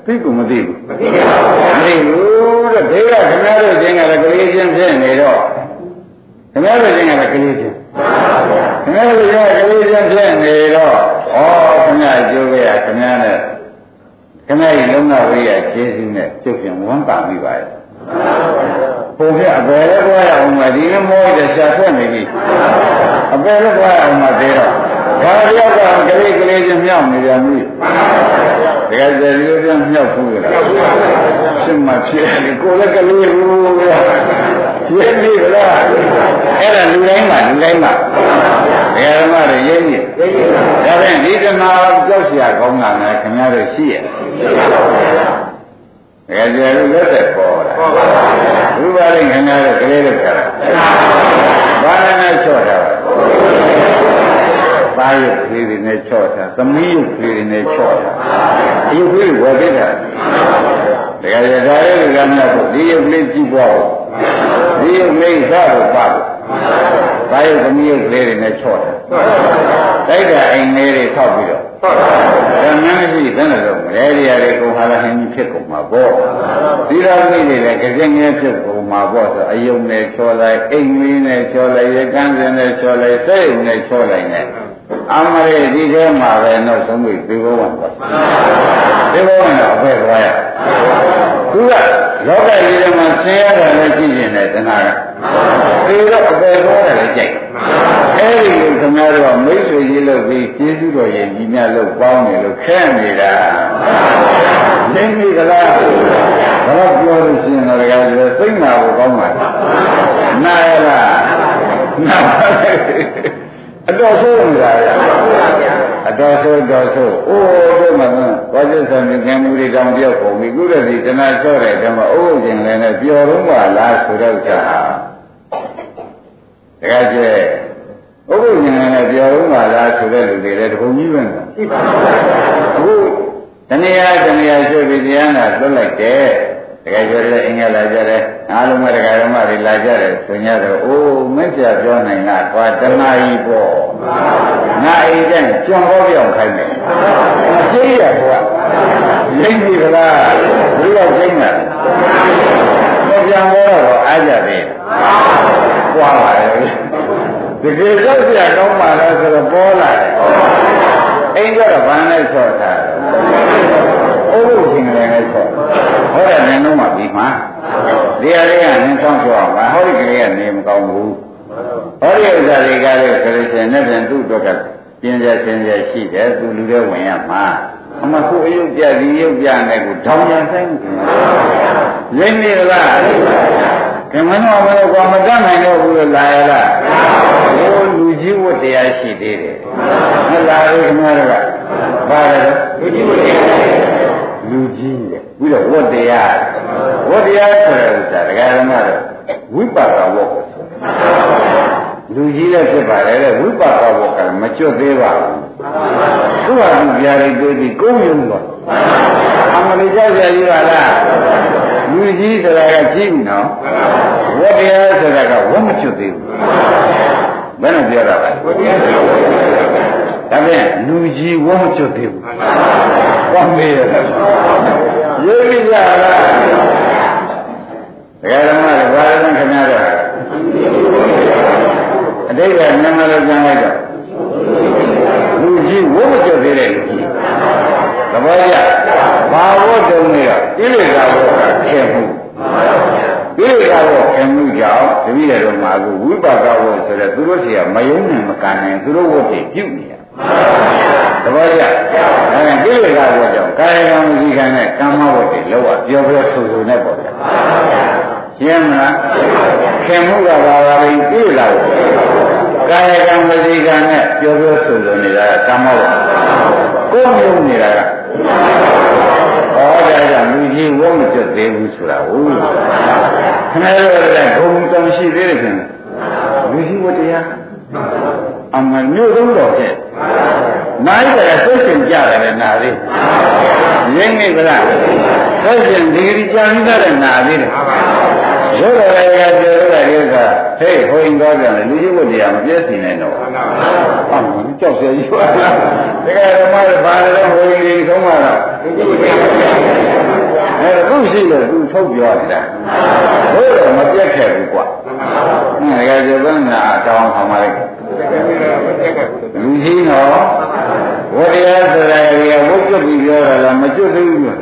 Speaker 2: သိကူမသိဘူးမသိဘူးတဲ့ဘေးကခင်ဗျားတို့ချင်းကလည်းကလေးချင်းဖြစ်နေတော့ခင်ဗျားတို့ချင်းကလည်းကလေးချင်းခင်ဗျားတို့ချင်းကကလေးချင်းဖြစ်နေတော့ခင်ဗျားအကျိုးပဲခင်ဗျားနဲ့ခင်ဗျားရဲ့လုံးဝဝိရကျေးဇူးနဲ့ပြုတ်ပြင်ဝမ်းသာမိပါရဲ့ဘုံပြအပေလည်းကြွားရအောင်မဒီလိုမောတဲ့ရှားထွက်နေပြီအပေလည်းကြွားရအောင်မသေးတော့ဘာရောက်ကကလေးကလေးချင်းမြောက်နေကြပြီတကယ်ကြည့်လို့ပြန်မြောက်ဘူးလားရှင်းမှဖြစ်တယ်ကိုယ်လည်းကလေးဘူးဗျာရင်းပြီလားအဲ့ဒါလူတိုင်းမှာဘယ်မှာတော့ရင်းပြီဒါဖြင့်ဒီဓမ္မကြောက်เสียကောင်းတာလည်းခင်ဗျားတို့ရှိရဲ့တကယ်ကြည့်လို့လက်သက်ပေါ်တာဘုရားလည်းခင်ဗျားတို့ကလေးတို့ခါတာဘာနဲ့ချော့တာသားရုပ်ကလေးတွေနဲ့ချော့တာသမီးရုပ်ကလေးတွေနဲ့ချော့တာအယုတ်ကလေးဝယ်ပေးတာတကယ်ကြဒါလေးကလည်းဒီရုပ်ကလေးကြည့်ပေါ့ဒီရုပ်ကလေးစားဖို့ပါသားရုပ်သမီးရုပ်ကလေးတွေနဲ့ချော့တာတိုက်တာအိမ်လေးတွေထောက်ပြီးတော့ဓမ္မမရှိဘယ်နဲ့တော့မလဲဒီရတဲ့ကိုဟာလာဟင်းကြီးဖြစ်ကုန်မှာပေါ့ဒီလိုမျိုးတွေလည်းကြင်ငယ်ဖြစ်ကုန်မှာပေါ့ဆိုအယုံနဲ့ချောလိုက်အိမ်လေးနဲ့ချောလိုက်ရကန်းစင်နဲ့ချောလိုက်စိတ်နဲ့ချောလိုက်နဲ့အမရေဒီထဲမှာပဲတော့သုံးပြီးသေဘောဝင်ပေါ့သေဘောဝင်တော့အဖေသွားရသူကလောကကြီးထဲမှာဆင်းရဲတာလည်းကြည့်နေတယ်တဏှာကသေတော့အဖေသွားတယ်လည်းကြိုက်အဲ့ဒီလိုခင်ဗျားတို့ကမိတ်ဆွေကြီးလုပ်ပြီးကျေးဇူးတော်ရင်ကြီးများလို့ပေါင်းနေလို့ခဲနေတာသိပြီကလားဘာပြောလို့ရှိရင်တော့တကယ်ဆိုစိတ်နာဖို့ကောင်းပါလားနာရလားနာပါလေအတော်ဆိုးနေတာရအတော်ဆိုးတော်ဆိုးအိုးတို့မှဘာကျဆံမြင်မှုတွေတောင်ပြောက်ကုန်ပြီခုတည်းဒီတဏှာချော့တဲ့ဓမ္မအိုးခြင်းလည်းနဲ့ပျော်တော့ပါလားဆိုတော့ကြာတကယ်ကျဥပုပ်ဉာဏ်နဲ့ပြောဦးပါလားဆိုတဲ့လူတွေလည်းတပုံကြီးပဲရှိပါဘူးအခုတဏှာရွှေပြီးတရားနာလွတ်လိုက်တယ်တကယ်ပြောတယ်အင်္ဂလာကြတယ်အားလုံးကတရားဓမ္မတွေလာကြတယ်ဆိုကြတော့အိုးမင်းပြပြောနိုင်တာကွာတဏှာကြီးပေါ့ငါအိမ်ကျကျွံဟောပြောင်းခိုင်းတယ်မကြည့်ရကွာရင်းပြီလားဘုရားကျင်းတာမပြောင်းတော့အားကြတယ်ကွာပါရဲ့တကယ်ကြောက်เสียကောင်းပါလားဆိုတော့ပေါ်လာတယ်အိမ်ကတော့ဘာနဲ့ဆော့တာအိုးလို့ရှင်လည်းနဲ့ဆော့ဟောတဲ့နင်းတော့မှပြီးမှဒီအရေးကနင်းဆောင်ဆော့အောင်ပါဟောဒီကလေးကနေမကောင်းဘူးဟောဒီဥစ္စာတွေကလည်းဆိုလို့ရှိရင်လည်းပြန်သူ့အတွက်ကပြင်းပြရှိတယ်သူလူတွေဝင်ရမှာအမခုအယုတ်ပြဒီယုတ်ပြနဲ့ကိုထောင်ရဆိုင်ရင်းနေလားကမ္မနောဘယ်ကောမတတ်နိုင်တော့ဘူးလို့လာရလားဟိုလူကြီးဝတ်တရားရှိသေးတယ်မလားဘူးခင်ဗျားတို့ကဘာလဲလူကြီးဝတ်တရားလူကြီးရဲ့ပြီးတော့ဝတ်တရားဆိုတဲ့ဥစ္စာတရားဓမ္မတော့ဝိပါကဝတ်ကိုလူကြီးလည်းဖြစ်ပါတယ်တဲ့ဝိပါကဝတ်ကမကျွတ်သေးပါဘူးသူ့ဟာသူပြားရိပ်တွေးပြီးကိုယ်ယုံတော့အမလေးကြောက်ရကြီးပါလားလူကြီးဆိုတာကကြည့်ပြီနော်ဝတ်တရားဆိုတာကဝတ်မချွတ်သေးဘူးဘယ်နဲ့ပြောတာလဲဒါဖြင့်လူကြီးဝတ်မချွတ်သေးဘူးဝတ်မေးရတယ်ရေးပြီးကြလားတရားဓမ္မတွေဘာလဲခင်ဗျားတို့အတိတ်ကမြန်မာလိုပြန်လိုက်တော့လူကြီးဝတ်မချွတ်သေးတဲ့လူကြီးသဘောကျဘာဝတ်တုံးနေတော့ဣရိကာဝတ်ခင်မှုဣရိကာဝတ်ခင်မှုကြောင့်တပည့်တော်မှာကဝိပါကဝတ်ဆိုတဲ့သူတို့စီကမယုံနိုင်မကန်နိုင်သူတို့ဝတ်တွေပြုတ်နေရသဘောကျဣရိကာဝတ်ကြောင့်ကာယကံဝစီကံနဲ့ကမ္မဝတ်တွေလောက်ရပြောပြောဆိုဆိုနဲ့ပေါ့ဗျာရှင်းမလားခင်မှုကဘာပါလဲဣရိကာဝတ်ကာယကံဝစီကံနဲ့ပြောပြောဆိုဆိုနေတာကကမ္မဝတ်ကိုယ်မြုံနေတာကဩဒါကြောင့်လူကြီးဝတ်မကျွတ်သေးဘူးဆိုတာဟုတ်ခင်ဗျားတို့လည်းဘုံတောင်ရှိသေးတယ်ခင်လူကြီးဝတ်တရားအမှန်မျိုးသုံးတော်တဲ့နားရတဲ့သိရှင်ကြတယ်နာသေးရင်းနေကြလားသိရှင်ဒီဂရီကြာနေတဲ့နာသေးတယ်ရုပ်ရည်ကပြောရတဲ့ဥစ္စာဟေးဟိုရင်တော့ပြန်လေလူကြီးဝတ်တရားမပြည့်စင်နိုင်တော့ဟုတ်ကြောက်เสียကြီးပါတကယ်ဓမ္မတွေဘာလဲဟိုရင်ဒီဆုံးမှာတော့လူကြီးဝတ်တရားရှိလို့သူထုတ်ပြောနေတာဘိုးတော့မပြတ်ခဲ့ဘူးကွာငါကကျေဘန်းနာတောင်းဆောင်ပါလိုက်လူကြီးတော့ဝတရားဆိုတာကဝုတ်ကျွတ်ပြီးပြောတာလားမကျွတ်သေးဘူး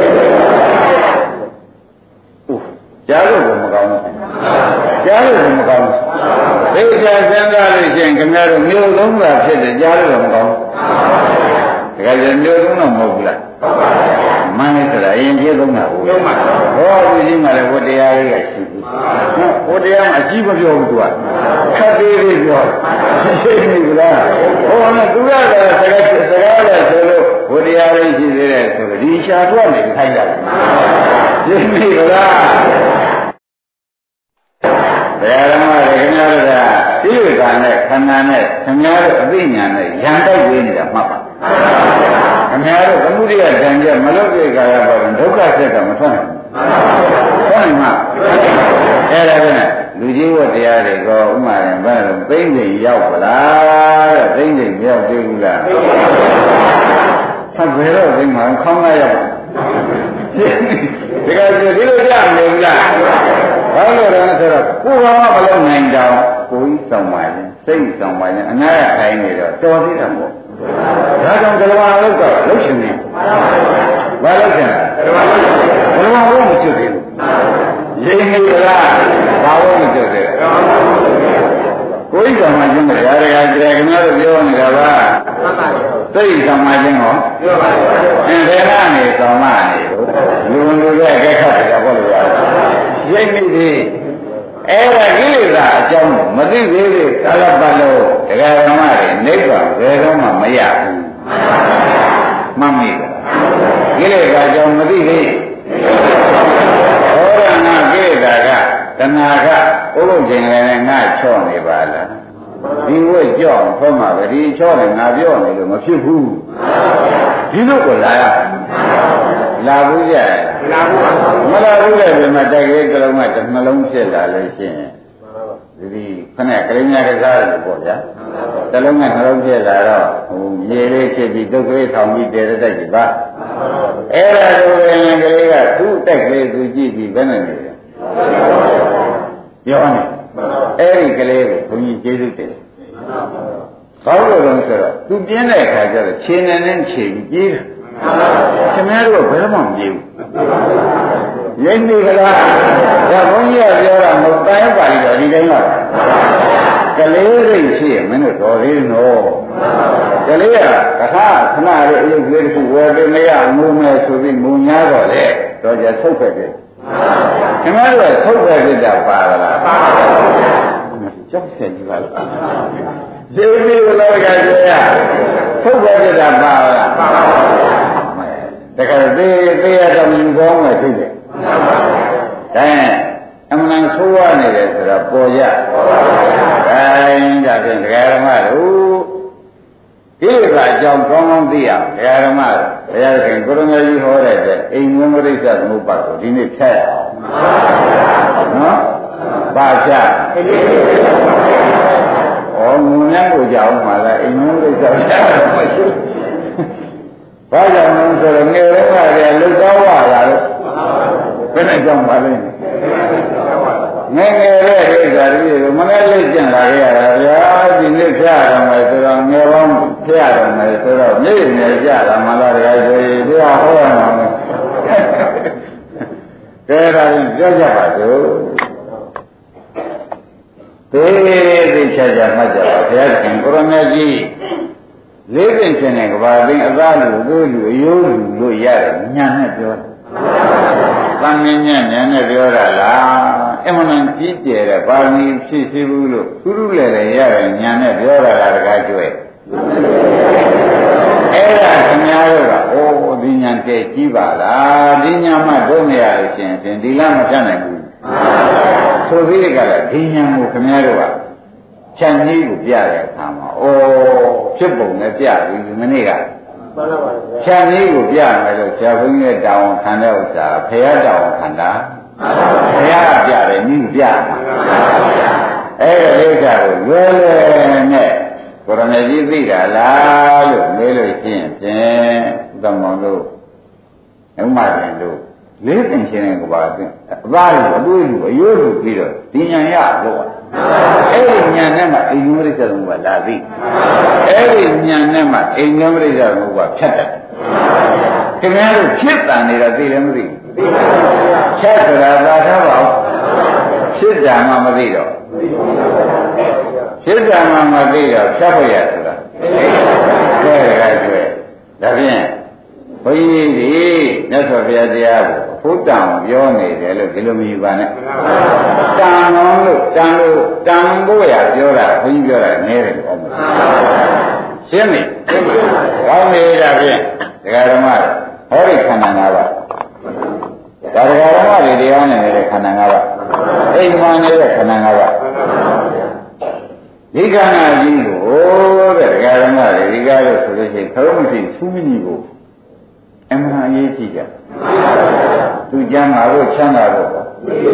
Speaker 2: ကြားလို့မကောင်းဘူးကြားလို့မကောင်းဘူးသိချာစဉ်းစားလို့ရှိရင်ခင်ဗျားတို့မျိုးလုံးသာဖြစ်တယ်ကြားလို့မကောင်းဘူးဒါကြမျိုးလုံးတော့မဟုတ်ဘူးလားမှန်တယ်ဆိုတာအရင်ပြည့်သုံးတာဟုတ်ဘောသူကြီးမှလည်းဝတရားလေးကရှိဘူးဝတရားမှအကြီးမပြောဘူးသူကခက်သေးသေးပြောရှိနေဘူးလားဟောနဲ့သူကလည်းစကားလည်းဆိုလို့ဝတရားလေးရှိသေးတယ်ဆိုတော့ဒီရှားထွက်နေခိုင်းတာရှိနေဘူးလားဘယ်ဓမ္မတွေခင်ဗျားတို့ကဒီဥစ္စာနဲ့ခန္ဓာနဲ့ခင်ဗျားတို့အသိဉာဏ်နဲ့ရန်တိုက်ဝေးနေတာမှတ်ပါခင်ဗျားတို့သမုဒိယတန်ကျမလုပ်ပြေကြရပါဘူးဒုက္ခဆက်ကမထွက်နိုင်ဘူးထွက်နိုင်မှာအဲ့ဒါကလူကြီးဝတ်တရားတွေကိုဥမာရင်ဘယ်လိုသိမ့်သိရောက်ပါလားတဲ့သိမ့်သိရောက်သေးဘူးလားဆက်ဘယ်တော့သိမှခေါင်းသားရောက်ဒီကဒီလိုကြမလို့လားဘာလို့လဲဆိုတော့ကိုယ်ကမလုပ်နိုင်တော့ကိုယ်ကြီးဆောင်ပါရင်စိတ်ဆောင်ပါရင်အနာရခိုင်းနေတော့တော်သေးတယ်မို့ဒါကြောင့်ကလဝါလောက်တော့လှုပ်ရှင်နေဘာလို့ရှင်ကလဝါဘုံမကျွတ်သေးဘူးရင်းနေလားဘာလို့မကျွတ်သေးကိုယ်ကြီးဆောင်ပါခြင်းတရားတွေကကြတယ်ခင်ဗျားတို့ပြောနေတာပါစိတ်ဆောင်ပါခြင်းဟောပြောပါဘူးအင်းဒေကနေဆောင်မနေလူလူရဲ့ကြက်ခတ်တယ်ဘောလို့ရတယ်ရိပ်မိသေးအဲ့ဒါကိလေသာအကြောင်းမသိသေးသေးကာလပတ်လို့တရားဓမ္မတွေနိဗ္ဗာန်ဘယ်တော့မှမရဘူးမှတ်မိလားကိလေသာအကြောင်းမသိသေးဟောရဏကိလေသာကတဏှာကဥပုသ်ခြင်းလည်းငါချော့နေပါလားဒီဝိကြောက်ဆုံးမှာပဲဒီချော့နေငါပြောနေလို့မဖြစ်ဘူးဒီလိုကိုလာရလာဘူးကြလာဘူးမလာဘူးလေဒီမှာတိုက်ရဲကလုံးကတစ်နှလုံးဖြစ်လာလို့ရှိရင်ဒီခနဲ့ကလေးများကစားတယ်ပေါ့ဗျာတစ်လုံးကနှလုံးဖြစ်လာတော့ဟိုရေလေးဖြစ်ပြီးဒုက္ခလေးထောင်ပြီးတည်တဲ့တိုက်ကြီးပါအဲ့ဒါလိုပဲကလေးကသူ့တိုက်ကလေးသူကြည့်ပြီးဘယ်နဲ့နေလဲပြောနေအဲ့ဒီကလေးကိုဘုန်းကြီးကျေးဇူးတင်ဘာလို့လဲဆိုတော့သူပြင်းတဲ့အခါကျတော့ခြေနဲ့ခြေပြီးပြေးတယ်ခင်ဗျားတို့ဘယ်မှမပြေဘူးရင်းနေကြလားဒါဘုန်းကြီးကပြောတာမဟုတ်တိုင်းပါလိတော့ဒီတိုင်းပါကလေးစိတ်ရှိရမင်းတို့တော်သေးနော်ကလေးကကထာခဏလေးအယုတ်ကလေးတစ်ခုဝယ်ပေးမရငုံမယ်ဆိုပြီးငုံညာတော့လေတော့ကြဆုတ်ခဲ့တယ်ခင်ဗျားတို့ကဆုတ်ခဲ့ကြပါလားပါပါကြောက်ဆက်ကြည့်ပါလားဒီလိုလောကကြီးကဆုတ်ခဲ့ကြပါလားပါပါတခါသေးရတော့မြင်ကောင်းမယ်သိတယ်။ဒါအမှန်ဆိုးရနေတယ်ဆိုတော့ပေါ်ရ။တိုင်းဒါဖြင့်ဒကာဓမ္မတို့ကိလေသာအကြောင်းကောင်းကောင်းသိရဒကာဓမ္မတို့ဘုရားရှင်ကိုရမကြီးဟောတဲ့အိမ်ဝိမရိစ္ဆသမုပ္ပါဒ်ကိုဒီနေ့ဖြတ်ရအောင်။နော်။ပါဖြတ်။ဩငုံနဲ့ကိုကြောက်မှလားအိမ်ဝိမရိစ္ဆဖြတ်တော့မရှိ။ဘာကြောင့်လဲဆိုတော့ငယ်တော့ကလည်းလုကောင်းပါလားလို့ဘယ်နဲ့ကြောင့်ပါလဲငယ်တဲ့ဒိဋ္ဌာရီကိုမနဲ့လိတ်ကျင်လာခဲ့ရတာဗျာဒီနေ့ဖျက်ရမယ်ဆိုတော့ငယ်ပေါင်းဖျက်ရမယ်ဆိုတော့မြေနေကြတာမှလားတကယ်ဆိုရင်ဒီဟာဟောရမှာမယ်ကဲဒါရင်ပြောကြပါစို့သေချာချာမှတ်ကြပါဘုရားရှင်ကိုရမကြီးလေးပင်ရှင်တဲ့ကဘာသိအသားလူတို့လူအယိုးလူလို့ရတယ်ညာနဲ့ပြောတာ။သံမြင့်ညံ့နဲ့ပြောတာလား။အမှန်တန်ကြီးကျယ်တဲ့ပါရမီဖြည့်ဆည်းဘူးလို့သူတို့လည်းရတယ်ညာနဲ့ပြောတာလားတကားကျွဲ။အဲ့ဒါခင်ဗျားတို့ကအိုးဒီညာတည်းကြီးပါလား။ဒီညာမှတို့မရလို့ရှင်ဒီလားမဖြတ်နိုင်ဘူး။ဆိုပြီးကြတယ်ဒီညာကိုခင်ဗျားတို့ကခြံကြီးကိုပြတဲ့အခါမှာအိုးဖြစ်ပုံနဲ့ပြပြီးမနေ့ကမှန်ပါပါခြံကြီးကိုပြမယ်လို့ဆရာဘုန်းကြီးရဲ့တောင်းခံတဲ့ဥစ္စာဖရာတောင်းခံတာဖရာကပြတယ်နည်းပြမှာအဲ့ဒီဥစ္စာကိုလွယ်လွယ်နဲ့ကိုရမကြီးသိတာလားလို့မေးလို့ရှိရင်ဖြင့်သမုံတို့ဥမ္မာတင်တို့လေးသိချင်းတဲ့ကဘာသိအသားလူအတွေးလူအယိုးလူပြီးတော့ဒီညာရလို့အဲ့ဒီညာနဲ့မှအိမ်မရိစ္ဆာမှုကလာသိအဲ့ဒီညာနဲ့မှအိမ်မရိစ္ဆာမှုကဖြတ်တတ်ခင်ဗျားတို့ဖြစ်တန်နေတာသိတယ်မသိဘူးချက်ဆိုတာသာထားပါဦးဖြစ်တာမှမသိတော့ဖြစ်တာမှမသိတော့ဖြတ်ဖို့ရဆိုတာကဲကျွဲဒါဖြင့်ဘုန်းကြီးဒီမြတ်စွာဘုရားတရားကိုဘုဒ္ဓံပြောနေတယ်လို့ဒီလိုမယူပါနဲ့တန်တော်လို့တန်ဖို့ရပြောတာဘုန်းကြီးပြောတာနည်းတယ်ပေါ့ရှင်းပြီကောင်းနေတာဖြင့်ဒကာဓမ္မဟောဒီခန္ဓာ၅ပါးဒါဒကာဓမ္မတွေတရားနဲ့နေတဲ့ခန္ဓာ၅ပါးအိမ်မှာနေတဲ့ခန္ဓာ၅ပါးဒီခန္ဓာကြီးကိုတဲ့ဒကာဓမ္မတွေဒီကားလို့ဆိုလို့ရှိရင်ခလုံးမရှိသူမကြီးကိုအမှန်အရေးကြီးကြသူကျမ်းမှာလို့ချမ်းသာလို့ဒါ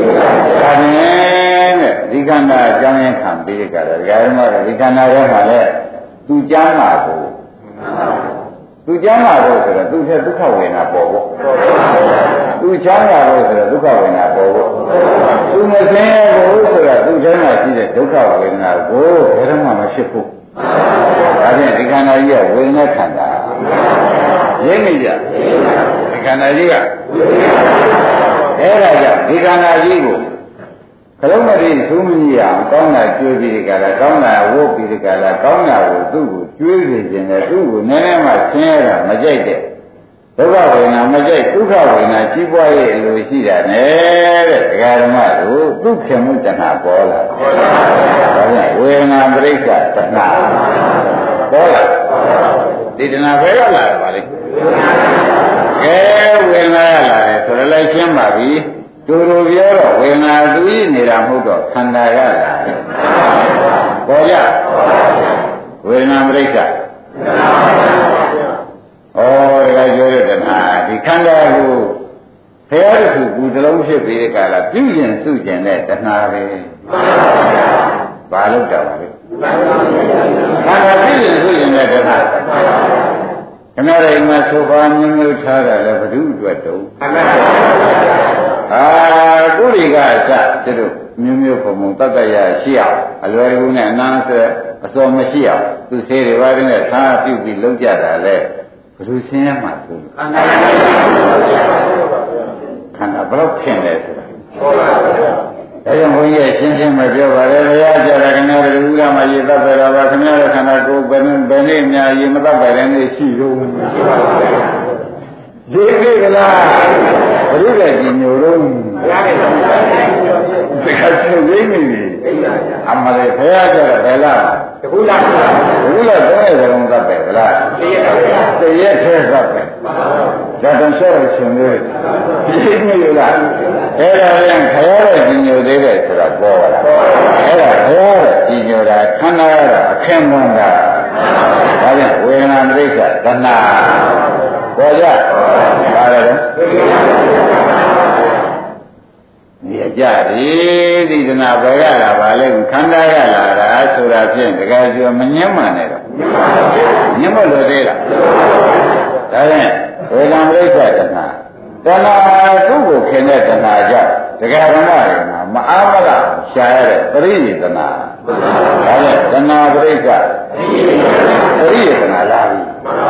Speaker 2: နဲ့တဲ့ဒီခန္ဓာအကြောင်းရင်းခံပြီးကြတယ်ဒကာဓမ္မတွေဒီခန္ဓာရဲ့မှာလဲသူကျမ်းမှာကိုသူကျမ်းမာဖို့ဆိုတော့သူ့ထက်ဒုက္ခဝေဒနာပေါ်ဖို့သူချမ်းသာဖို့ဆိုတော့ဒုက္ခဝေဒနာပေါ်ဖို့သူမဆင်းရဲဖို့ဆိုတော့သူ့ထဲမှာရှိတဲ့ဒုက္ခဝေဒနာကိုဘယ်တော့မှမဖြစ်ဘူးဒါဖြင့်ဒီခန္ဓာကြီးကဝေဒနာခန္ဓာရင်းမိကြဒီခန္ဓာကြီးကအဲ့ဒါကြောင့်ဒီခန္ဓာကြီးကိုခလုံးမတိသုံးမကြီးအောင်ကောင်းတာကျွေးပြီးဒီကလာကောင်းတာဝုတ်ပြီးဒီကလာကောင်းတာကိုသူ့ကိုကျွေးနေခြင်းနဲ့သူ့ကိုနည်းနည်းမှဆင်းရဲတာမကြိုက်တဲ့ဒုက္ခဝေဒနာမကြိုက်ဒုက္ခဝေဒနာကြီးပွားရဲ့အလိုရှိတာနဲ့တဲ့ဒကာဓမ္မတို့သူ့ခင်မှုတဏှာပေါ်လာဒါကြောင့်ဝေဒနာပရိစ္ဆာတဏှာပေါ်လာဒီတဏှာဘယ်ကလာပါလဲကဲဝေဒနာလာတယ်ဆိုတော့လည်းရှင်းပါပြီတူတူပြောတော့ဝေဒနာသူကြီးနေတာမဟုတ်တော့ခန္ဓာကလာတယ်ပေါ်ကြဝေဒနာပရိစ္ဆာဩဒါကြပြောတဲ့တဏှာဒီခန္ဓာကိုဘုရားတခုကူတလုံးဖြစ်ပြီးတဲ့ကာလပြုကျင်စုကျင်တဲ့တဏှာပဲဘာလို့တောက်ပါလဲခန္ဓာပြုကျင်စုကျင်တဲ့တဏှာခဏရိမ်မှာဆိုပါမျိုးမျိုးထားတာလည်းဘု து အတွက်တုံးကုရိကအစတို့မျိုးမျိုးပုံပုံတတ်တရရှိအောင်အလွယ်တကူနဲ့အနာဆိုအစောမရှိအောင်သူသေးတွေပါတယ်နဲ့သာပြုပြီးလုံးကြတာလေဘယ်လိုဆင်းရဲမှသူခန္ဓာဘယ်တော့ဖြစ်လဲဆိုတာဟုတ်ပါဘူးဒါကြောင့်ဘုန်းကြီးရှင်းရှင်းမပြောပါနဲ့ဘုရားကြတာခင်ဗျားတို့ဥရမရေတတ်တယ်တော့ခင်ဗျားတို့ခန္ဓာကိုယ်ဘယ်နေ့များရေမတတ်ပါတဲ့နေ့ရှိတော့ဒီကိကလားဘုရားကြီးညိုတော့ဘုရားကြီးဒီခါချင်းရင်းနေပြီအမလေးဘုရားကြတယ်ဘယ်လားတခုလားတဲ့ရုံသတ်ပဲဗလားတရက်ထဲသတ်ပဲဒါတော့ဆောရရှင်လေးဒီနေ့ရလားအဲ့ဒါပြန်ခရတဲ့ကြီးညိုသေးတယ်ဆိုတော့ပေါ်လာအဲ့ဒါခရတဲ့ကြီးညိုတာခန္ဓာရတာအခင်းမွန်းတာဒါကြောင့်ဝေဒနာပရိစ္ဆာတဏှာပေါ်ကြပါလေဒီအကြဒီဒနာဘယ်ရလာပါလဲခန္ဓာရလာတာဆိုတာဖြင့်တကယ်ပြောမငြင်းမှန်နဲ့တော့ငြင်းမလို့သေးလားဒါဖြင့်ဝေဒနာပရိစ္ဆာတဏှာသူ့ကိုခင်တဲ့တဏှာကြောင့်တကယ်ဓမ္မတွေမှာမအားမလားရှားရတဲ့ပရိယေတနာဒါဖြင့်တဏှာပရိစ္ဆာပရိယေတနာလာပြီ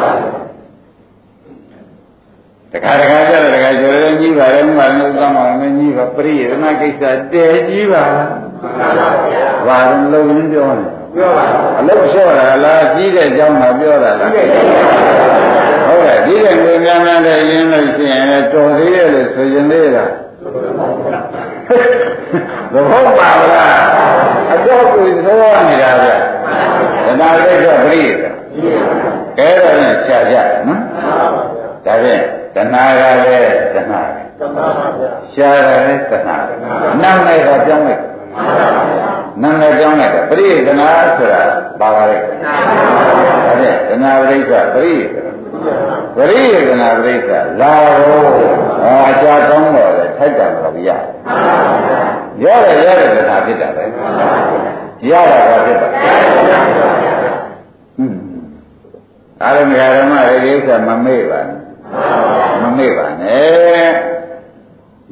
Speaker 2: တခါကြတယ်တခါကျော်တယ်ကြီးပါလေမှလည်းသမောင်းမကြီးပါပရိယေနာကိစ္စတဲကြီးပါဘာလို့လုံးရင်းပြောနေပြောပါအလုပ်လျှော့တာလားကြီးတဲ့အကြောင်းမှပြောတာလားဟုတ်ကဲ့ကြီးတဲ့လူများများတဲ့ရင်းလို့ရှိရင်လည်းတော်သေးရဲ့လို့ဆိုရင်လေးလားသဘောပါလားအတော့ကိုသောနေတာဗျဒါလည်းတော့ပရိယေအဲ့ဒါနဲ့ရှားကြနော်ဒါဖြင့်တဏှာကလည်းတဏှာရှားတယ်တဏှာနာမည်ကပြောင်းလိုက်နာမည်ပြောင်းလိုက်တာပရိယေတနာဆိုတာပါပါလေဒါဖြင့်တဏှာပရိစ္ဆာပရိယေတနာပရိစ္ဆာလာတော့အကြာကောင်းတော့လေထိုက်တယ်တော့ဗျာရတယ်တဏှာဖြစ်တာပဲရတာကဖြစ်ပါအားလုံးဓမ္မတွေဥစ္စာမမေ့ပါနဲ့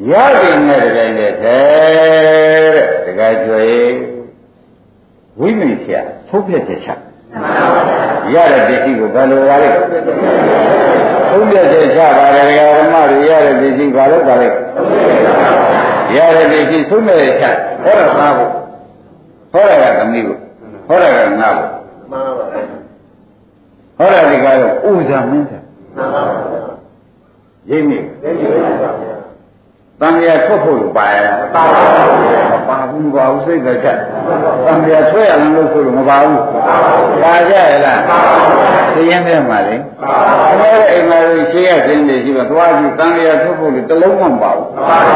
Speaker 2: ရပြီနဲ့တကယ်နဲ့တဲ့တကယ်ကြွေဝိမိတ်ဆရာသုံးဖြတ်ချက်ချရတဲ့ပစ္စည်းကိုဘယ်လိုပါလဲသုံးဖြတ်ချက်ချပါတယ်ဒကာဓမ္မတွေရတဲ့ပစ္စည်းဘာလို့ပါလဲရတဲ့ပစ္စည်းသုံးဖြတ်ချက်ချဟောတာသားဖို့ဟောတာကသမီးကိုဟောတာကငါ့ကိုမှန်ပါပါဟောတာဒီကတော့ဥဇာမင်းသားမှန်ပါပါရိပ်မိတန်မြတ်ထွက်ဖို့ပါရတာပါဘူးပါဘူးစိတ်ကကြတန်မြတ်ထွက်ရလို့ဆိုလို့မပါဘူးပါကြရလားသိရင်တည်းမှာလေအဲ့ဒါအိမ်မှာရှေးရခြင်းတွေရှိတော့သွားကြည့်တန်မြတ်ထွက်ဖို့တလုံးမပါဘူး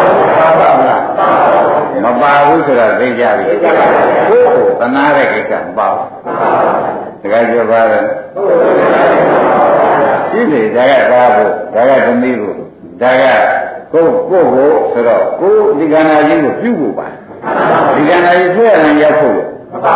Speaker 2: မပါဘူးဆိုတာသိကြပြီကိုယ်ကိုသနာတဲ့ကိစ္စမပါဘူးတကယ်ပြောပါတော့ဒီလေဒါကသားဖို့ဒါကသမီးဖို့ဒါကကိုဆိုတော့ကိုဒီကဏ္ဍကြီးကိုပြုဖို့ပါဒီကဏ္ဍကြီးဆွဲရရင်ရောက်ဖို့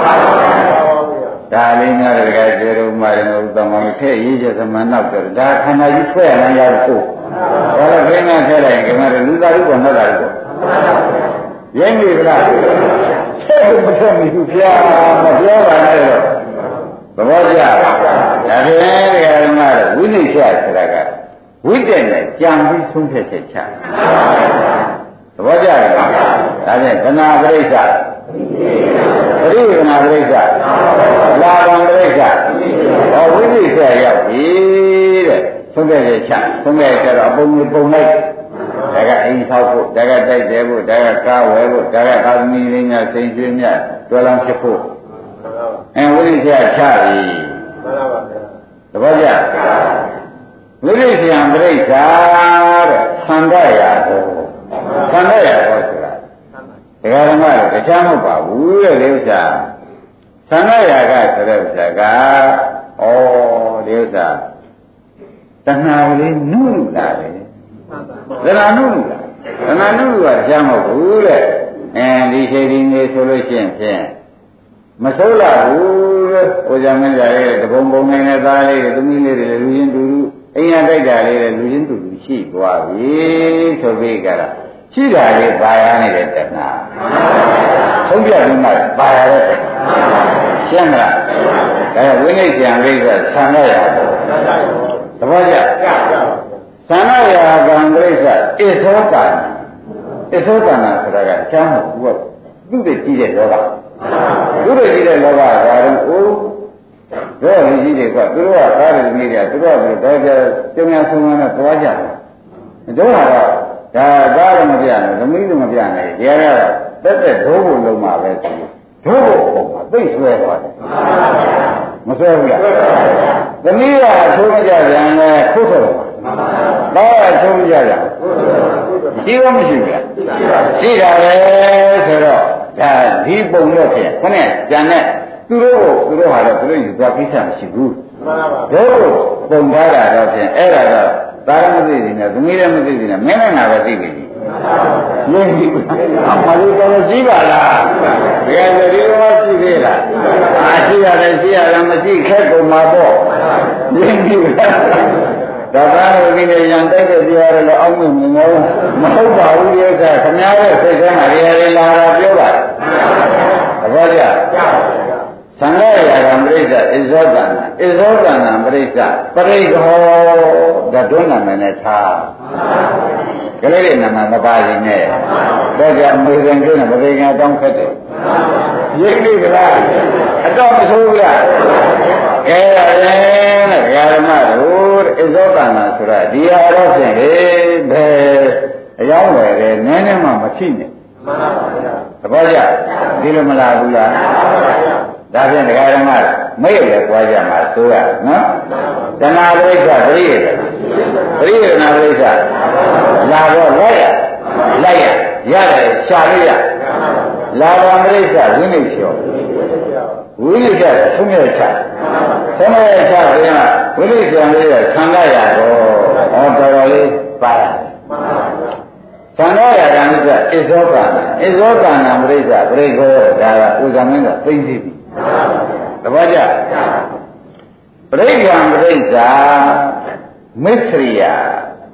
Speaker 2: ဒါလေးများတကယ်ကျေတော်မှရင်ဥတ္တမထည့်ရေးချက်သမဏောက်တော့ဒါခန္ဓာကြီးဆွဲရရင်ရောက်ဖို့ဒါလည်းခင်းနဲ့ထည့်လိုက်ရင်ကလူသားတို့ကနှောက်တာလို့ရင်းပြီလားဆက်လို့မထက်မိဘူးဖျားမပြောပါနဲ့တော့သဘောကျဒါဖြင့်ဒီကရမဝိနိစ္စဆိုတာကဝိတ္တနဲ့ကြံပြီးဆုံးဖြတ်ချက်ချသဘောကျတယ်ဒါဖြင့်သနာပရိစ္ဆပရိဝေနာပရိစ္ဆလာဘံပရိစ္ဆဝိနိစ္စရောက်ပြီတဲ့ဆုံးဖြတ်ချက်ချဆုံးဖြတ်ချက်တော့အပုံကြီးပုံလိုက်ဒါကအိမ်ဆောက်ဖို့ဒါကတိုက်တယ်ဖို့ဒါကကားဝယ်ဖို့ဒါကသာသမီလေးများစိန်ကျွေးများတော်လောင်ဖြစ်ဖို့ဝိရိယချပြီမှန်ပါပါသဘောကျဝိရိယံပြိဋ္ဌာတဲ့သံဃာရာကိုသံဃာရာကိုဆိုတာဒကာဓမ္မတို့တရားမဟုတ်ပါဘူးတဲ့ဒီဥစ္စာသံဃာရာကဆိုတဲ့ဥစ္စာကဒီဥစ္စာတဏှာလေးနုလူလာတယ်သဏ္ဍာနုလူလားသဏ္ဍာနုလူကကြားမဟုတ်ဘူးတဲ့ဒီချိန်ဒီနေဆိုလို့ရှိရင်ဖြင့်မဆိုးလာဘူးတဲ့ဟိုကြမင်းကြရဲ့တပုံပုံနေတဲ့သားလေးတွေသမီးလေးတွေလူချင်းတူတူအိမ်ရတိုက်တာလေးတွေလူချင်းတူတူရှိသွားပြီဆိုပြီးကြတာရှိတာလေးပါရနေတဲ့တဏှာဆုံးပြပြီးမှပါရတဲ့ရှင်းမလားဒါကဝိနည်းဉာဏ်လေးကဆံရရသဘောကျသံဃာရာကံပြိစ္ဆဣသောကာဏဆိုတာကအချမ်းမဟုတ်ဘူးသူ့တည်းကြည့်တဲ့လောကသူ့တည်းကြည့်တဲ့လောကကတော့တို့လူကြီးတွေကသူတို့ကကားတယ်မိကြသူတို့ကတော့ကျုံများဆုံးမနဲ့သွားကြတယ်တို့ကတော့ဒါကားလည်းမပြနိုင်သမီးလည်းမပြနိုင်ကြရတော့တက်ဒိုးဖို့လုံးမှာပဲဆိုဒိုးဖို့ပုံမှာသိဆွဲသွားတယ်မဆွဲဘူးလားသမီးကချိုးမကြပြန်လဲခုတ်တော့တော့ချုံးကြရရှိရောမရှိဘူးလားရှိတာပဲဆိုတော့ဒါဒီပုံလို့ဖြင့်ခနဲ့ကြံတဲ့သူတို့ဟာတော့သူတို့ယူသွားကိစ္စမရှိဘူးမှန်ပါပါတို့ပုံထားတာတော့ဖြင့်အဲ့ဒါတော့သာရမသိနေတယ်သမီးလည်းမသိနေတယ်မင်းနဲ့ငါပဲသိပြီရင်းပြီအမလေးကတော့ရှိပါလားဘယ်လိုဒီလိုရှိသေးလားရှိရတယ်မရှိခက်ကုန်မှာပေါ့ရင်းပြီဒါသာလို့ဒီနေရန်တိုက်တဲ့ပြောရလို့အောက်မြင်နေတော့မဟုတ်ပါဘူးဒီကခင်ဗျားရဲ့စိတ်ထဲမှာဒီဟာလာတာပြောပါသဘောကျသံဃာရာဂံပရိစ္ဆဣဇောတဏပရိစ္ဆပရိဟောဒါတွန်းနာမယ်နဲ့ထားကလေးတွေနာမမပါရင်နဲ့တော့ကြမေဇင်ကျင်းနဲ့ပရိငါတောင်းခက်တယ်ရိပ်လိကလားအတော့မဆိုးဘူးလားကဲရတယ်နဲ့ဓမ္မတို့ဣဇောတဏဆိုတာဒီဟာတော့ဖြင့်ဟေးဘယ်အယောင်းဝယ်တယ်နည်းနည်းမှမထိနဲ့မှန်ပါဗျာသဘောကျဒီလိုမလားဘူးလားဒါဖြင့်ဓမ္မမိတ်လည်းကြွားကြမှာဆိုရနော်တဏှာပရိစ္ဆပရိယေပရိယေနာပရိစ္ဆလာတော့လိုက်ရရတယ်ရှာလို့ရလာဘံပရိစ္ဆဝိနည်းချောဝိနည်းချဆုံးရချဆုံးရချပြန်ဝိနည်းချလေးရဆံရရတော့တော်တော်လေးပါရသံဃာရာဂံဣဇောကာဏပရိစ္ဆပရိခောဒါကဥဇမင်းကသိသိပြီသဘောကျပရိက္ခံပရိစ္ဆာမစ္စရိယ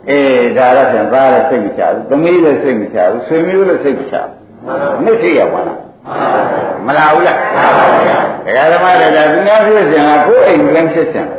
Speaker 2: အေးဒါတော့ဖြင့်သားလည်းစိတ်မချဘူးသမီးလည်းစိတ်မချဘူးဆွေမျိုးလည်းစိတ်မချဘူးမိတ်ဆွေရပါလားမလာဘူးလားဒကာဓမ္မတွေဒါသူများဖြစ်စဉ်ကကိုယ်အိမ်ကလည်းဖြစ်စဉ်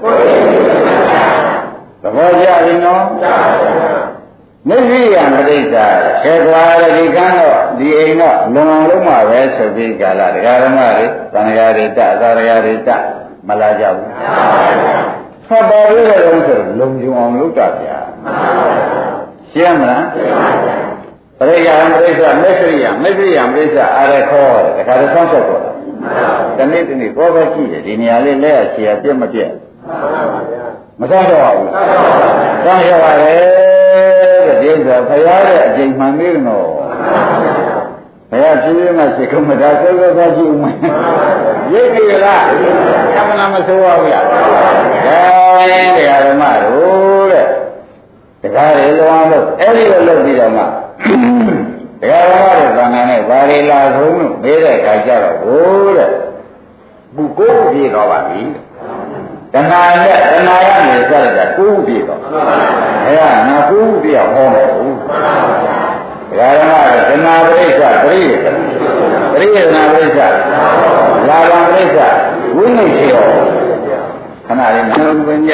Speaker 2: သဘောကျပြီနော်မျက်စိရမတိစ္ဆာခဲသွားတယ်ဒီကန်းတော့ဒီအိမ်တော့လုံအောင်လုံးမှာပဲဆိုပြီးကာလဒကာဓမ္မတွေသံဃာတွေတအသာရတွေတမလာကြဘူးဖတ်ပါလို့လည်းဆိုလုံကြုံအောင်လုပ်တာဗျာရှင်းမလားပရိယာမတိစ္ဆာမစ္စရိယမစ္စရိယမတိစ္ဆာအာရခောတခါတော့ဆောင်းချက်တော့တနေ့တနေ့ပေါ်ပဲရှိတယ်ဒီနေရာလေးလက်ရချီရပြက်မပြက်မဆောင်းတော့ဘူးဆောင်းရပါတယ်ဒီဆိုဖရာတဲ့အချိန်မှန်ပြီနော်ဘုရားပြည်မှာစိတ်ကမဒါစောစောကြည့်ဦးမယ်ရိပ်ပြီလားအမှန်မဆိုးပါဘူးလားတရားဓမ္မတို့တဲ့တရားတွေလောအောင်လို့အဲ့ဒီလိုလုပ်ပြီးတော့မှတရားဓမ္မတွေသံဃာနဲ့ဗာရီလာဆုံးလို့မေးတဲ့အခါကျတော့ဟိုတဲ့ဘူးကိုယ်ပြေတော့ပါပြီတဏှာနဲ့တဏှာရနေစတဲ့ကိုယ်ပြေတော့ဘယ်ကငါကိုယ်ပြေဟောမယ်ဘူးတရားဓမ္မကတဏှာပရိစ္ဆပရိယေပရိယေတဏှာပရိစ္ဆလာဘံပရိစ္ဆဝိနည်းရှိတော့ခဏလေးနှလုံးသွင်းကြ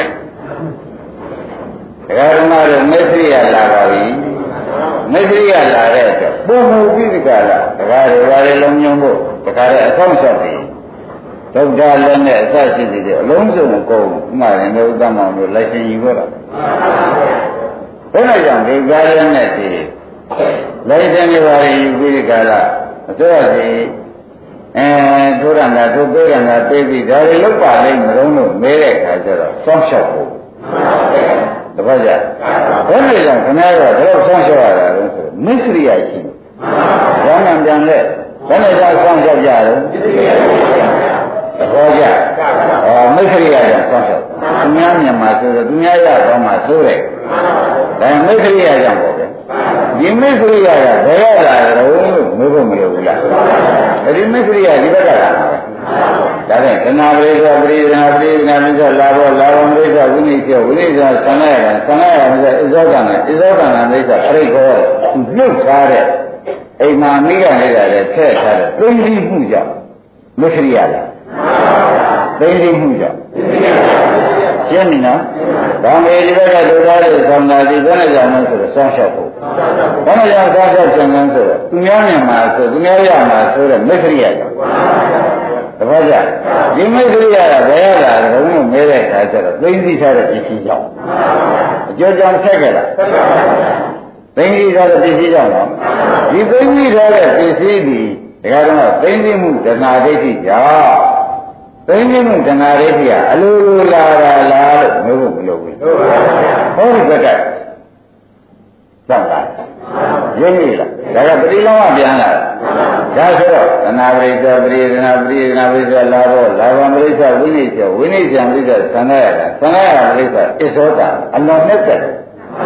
Speaker 2: တရားဓမ္မတို့မစ္စရိယလာပါပြီမစ္စရိယလာတဲ့အတွက်ပုံမူပြီးဒီကလာတရားတွေဘာတွေလုံးညုံဖို့တရားတွေအဆုံးဆက်ပြီးဒုက္ခလည်းနဲ့အစရှိသေးတယ်အလုံးစုံကိုဥမာရင်လည်းဥဒ္ဒမောင်တို့လက်ရှင်ယူတော့တာဘယ်နဲ့ကြောင့်ဒီကားလည်းနဲ့ဒီလက်ရှင်တွေဘာတွေယူပြီးဒီကလာအစိုးရစီထိုးရတာထိုးပေးရတာပေးပြီးဒါတွေလောက်ပါလိမ့်မလို့မဲတဲ့အခါကျတော့စောင့်ရှောက်ဖို့တပတ်ကြဘယ်နဲ့ကြောင့်ခင်ဗျားတို့ကတော့ဆောင်းလျှောက်ရတာလဲဆိုမစ္စရိယရှိတယ်။ဘာမှပြန်လဲဘယ်နဲ့ကြောင့်ဆောင်းလျှောက်ကြတယ်။သဘောကျ။မစ္စရိယကြောင့်ဆောင်းလျှောက်။သူများမြန်မာဆိုတော့သူများရတော့မှဆိုတယ်။ဒါမစ္စရိယကြောင့်ပေါ့ဗျ။ဒီမစ္စရိယကဘယ်ရလာတော့လို့မေးဖို့မလိုဘူးလား။ဒီမစ္စရိယဒီဘက်ကလာတာပဲ။ဒါနဲ့တဏှာပရိစ္ဆပရိဒနာပရိဒနာမိစ္ဆလာဘောလာဘောပရိစ္ဆဝိနိစ္စဝိနိစ္စဆန္ဒရဆန္ဒရမိစ္ဆဣဇောကံနဲ့ဣဇောကံနဲ့မိစ္ဆအရိခောနှုတ်ထားတဲ့အိမ်မှာမိကနေတာလည်းထည့်ထားတဲ့သိသိမှုကြောင့်မစ္စရိယလားသိသိမှုကြောင့်ရှင်းပြီနော်ဒါမေဒီဘက်ကဒုက္ခတွေဆောင်တာဒီဘယ်နဲ့ကြောင့်လဲဆိုတော့စောင့်ရှောက်ဖို့ဘယ်နဲ့ကြောင့်စောင့်ရှောက်ခြင်းလဲဆိုတော့သူများမြန်မာဆိုသူများရမှာဆိုတော့မစ္စရိယကြောင့်တပည့်ကြဒီမိတ်ကလေးရတာဘယ်ရတာလဲဘုံလို့မဲတဲ့အခါကျတော့သိသိထားတဲ့ပစ္စည်းကြောင့်အကျိုးကြောင့်ဆက်ကြလားသိသိထားတဲ့ပစ္စည်းကြောင့်တော့ဒီသိသိထားတဲ့ပစ္စည်းဒီဒါကတော့သိသိမှုတဏှာဒိဋ္ဌိကြောင့်သိသိမှုတဏှာဒိဋ္ဌိကအလိုလိုလာတာလားလို့ပြောဖို့မလိုဘူးဟောဒီဘက်ကကြောက်လားရင်းနေလားဒါကပရိလောမပြန်လာဒါဆိုတော့သနာပရိစ္ဆပရိဒနာပရိဒနာပရိစ္ဆလာဘောလာဘံပရိစ္ဆဝိနိစ္စဝိနိစ္စပရိစ္ဆသံဃာရတာသံဃာရပရိစ္ဆဣဇောတာအလွန်နဲ့တဲ့လို့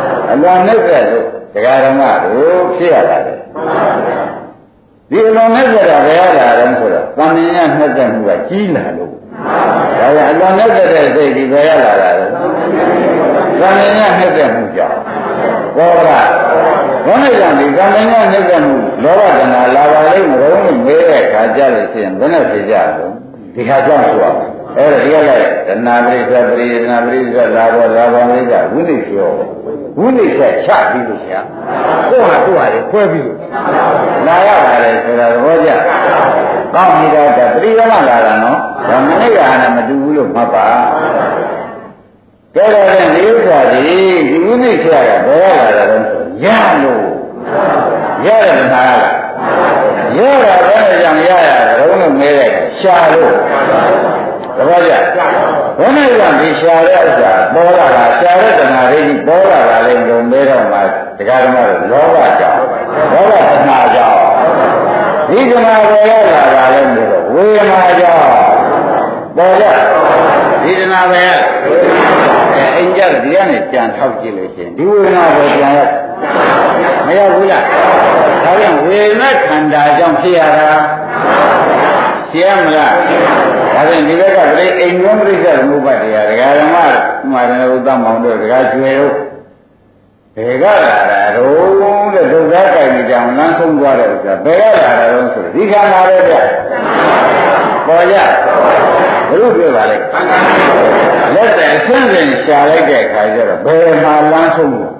Speaker 2: တရားဓမ္မတို့ဖြစ်ရတာလေဒီအလွန်နဲ့တဲ့တာဘယ်ရလာလဲဆိုတော့သံဉာဏ်နဲ့တဲ့မှုကကြီးလာလို့ဒါကြောင့်အလွန်နဲ့တဲ့စိတ်ဒီဘယ်ရလာတာလဲသံဉာဏ်နဲ့တဲ့မှုကြောင့်ဘောကဘယ်နဲ့ကြောင့်ဒီသံဉာဏ်နဲ့တဲ့မှုလောဘတဏှာလာပါလိမ့်မလို့မဲတဲ့ခါကြလို့ရှိရင်ဘယ်နဲ့ဖြစ်ကြလို့ဒီခါကြောင့်ဆိုရမယ်အဲ့ဒါဒီကလည်းတဏှာပရိစ္ဆပရိဒနာပရိစ္ဆလာဘောလာဘောပရိစ္ဆဝိနိစ္စရောဝိနိစ္စချပြီးလို့ရှာကိုယ်ဟာသူ့ဟာလေခွဲပြီးလို့လာရတာလေဆိုတာသဘောကျကောင်းပြီတော့ပရိယောမလာတာနော်ဒါမနေ့ကနဲ့မတူဘူးလို့မှတ်ပါကဲတော့ဒီဥစ္စာဒီဝိနိစ္စကဘယ်လာတာလဲဆိုရလို့ရတယ်တဏှာလားရတာဘယ်နဲ့ကြောင့်ရရတာတော့မဲတဲ့ရှာလို့တပည့်ကြဘယ်နဲ့ကြောင့်ဒီရှာတဲ့ဥစ္စာပေါ်လာတာရှာတဲ့တဏှာတွေကြီးပေါ်လာတာလည်းလုံမဲတော့မှတရားဓမ္မတို့လောဘကြောင့်လောဘတဏှာကြောင့်ဒီတဏှာပေါ်လာတာလည်းမလို့ဝေဒနာကြောင့်ပေါ်ကြဒီတဏှာပဲအိမ်ကြဒီကနေကြံထောက်ကြည့်လို့ရှိရင်ဒီဝေဒနာကိုကြံရမရဘူးလားဒါကြောင့်ဝေဒနာခန္ဓာကြောင့်ဖြစ်ရတာရှင်းမလားဒါဖြင့်ဒီဘက်ကပြိအိမ်ဝိပရိစ္ဆသမုပ္ပါဒ်တရားဒကာဓမ္မဥမာရဏဥဒ္ဒမောင်တို့ဒကာကျွေတို့ဘယ်ကလာတာတော့တဲ့ဒုက္ခကြိုက်ကြအောင်လမ်းဆုံးသွားတယ်ဆိုတာဘယ်ကလာတာတော့ဆိုဒီခန္ဓာပဲဗျပေါ်ရဘုရုပြောပါလေလက်တဲ့အဆင်းစဉ်ရှာလိုက်တဲ့အခါကျတော့ဘယ်မှာလမ်းဆုံးလို့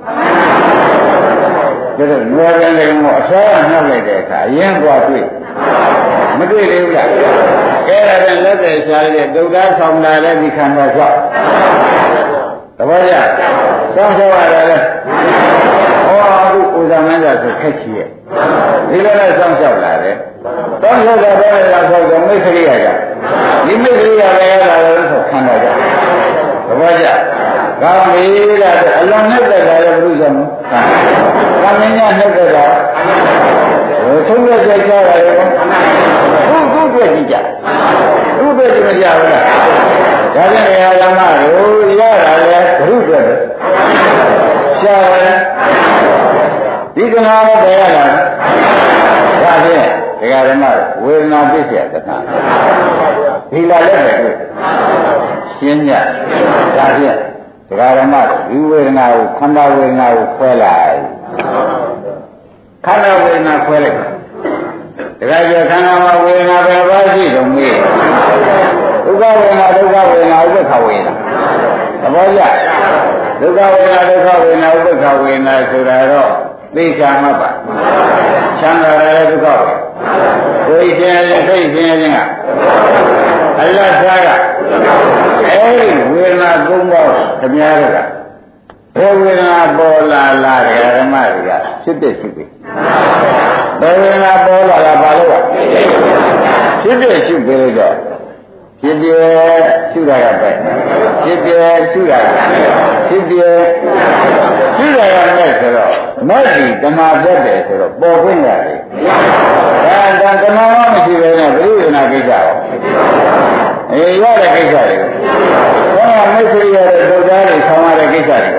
Speaker 2: ဒါတော့နွယ်တဲ့နေကအဆွဲနှောက်လိုက်တဲ့အခါအရင်ကွာတွေ့မတွေ့သေးဘူးလားအဲ့ဒါကလက်တဲ့ရှာတဲ့ဒုက္ခဆောင်တာလည်းဒီခန္ဓာကြောင့်သဘောကျစောင့်ရှောက်ရတယ်လေဟောအခုဥဒ္ဒမင်းသာဆိုခက်ချီရဲ့ဒီလိုနဲ့စောင့်ရှောက်လာတယ်စောင့်ရှောက်တာပဲလားဆိုတော့မိတ်ခရိယာကဒီမိတ်ခရိယာပဲလာလို့ဆိုခန္ဓာကြောင့်သဘောကျကောင်းပြီလားအလုံးနဲ့တက်တာလည်းဘုရားမကာမညနဲ့တက်တာဆုံးဖြတ်ချက်ချရတယ်ခုတွေ့ကြည့်ကြခုတွေ့ကြည့်မကြဘူးလားဒါဖြင့်ဓမ္မတို့ရတာလေဘုရုတွေ့တယ်ရှားတယ်ဒီကနာလည်းပဲရတာဒါဖြင့်ဓမ္မဝေဒနာပြည့်စရာတဏှာဒီလာလည်းပဲတွေ့ရှင်းညဒါဖြင့်ဓမ္မဒီဝေဒနာကိုခန္ဓာဝေဒနာကိုခွဲလိုက်ခန္ဓာဝေဒနာခွဲလိုက်ဒါကြခန္ဓာမှာဝေဒနာပဲပါရှိတော့မေးဒုက္ခဝေဒနာဒုက္ခဝေဒနာဥပ္ပခဝေဒနာသဘောကျဒုက္ခဝေဒနာဒုက္ခဝေဒနာဥပ္ပခဝေဒနာဆိုတာတော့သိချာမှတ်ပါချမ်းသာတယ်ဒုက္ခကိုယ်ရှင်ရဲ့သိရှင်ရဲ့ကအလတ်သားကအဲဒီဝေဒနာသုံးပါးခင်ဗျားတို့ကဘယ်ဝေဒနာပေါ်လာလားဓမ္မတွေကဖြစ်တဲ့ရှိပြီဘယ်ဝေဒနာပေါ်လာတာဘာလို့ဖြစ်တဲ့ရှိပြီလို့တော့ဖြစ်ပြရှုတာကပဲဖြစ်ပြရှုတာကဖြစ်ပြရှုတာကနဲ့ဆိုတော့မက်ဒီဓမ္မပြတ်တယ်ဆိုတော့ပေါ်ခွင့်ရတယ်ဒါဓမ္မမရှိဘဲနဲ့ဘိဝေဒနာကိစ္စရောရတဲ့ကိစ္စတွေဘာမှမရှိရတဲ့ဒုက္ခတွေဆောင်းရတဲ့ကိစ္စတွေ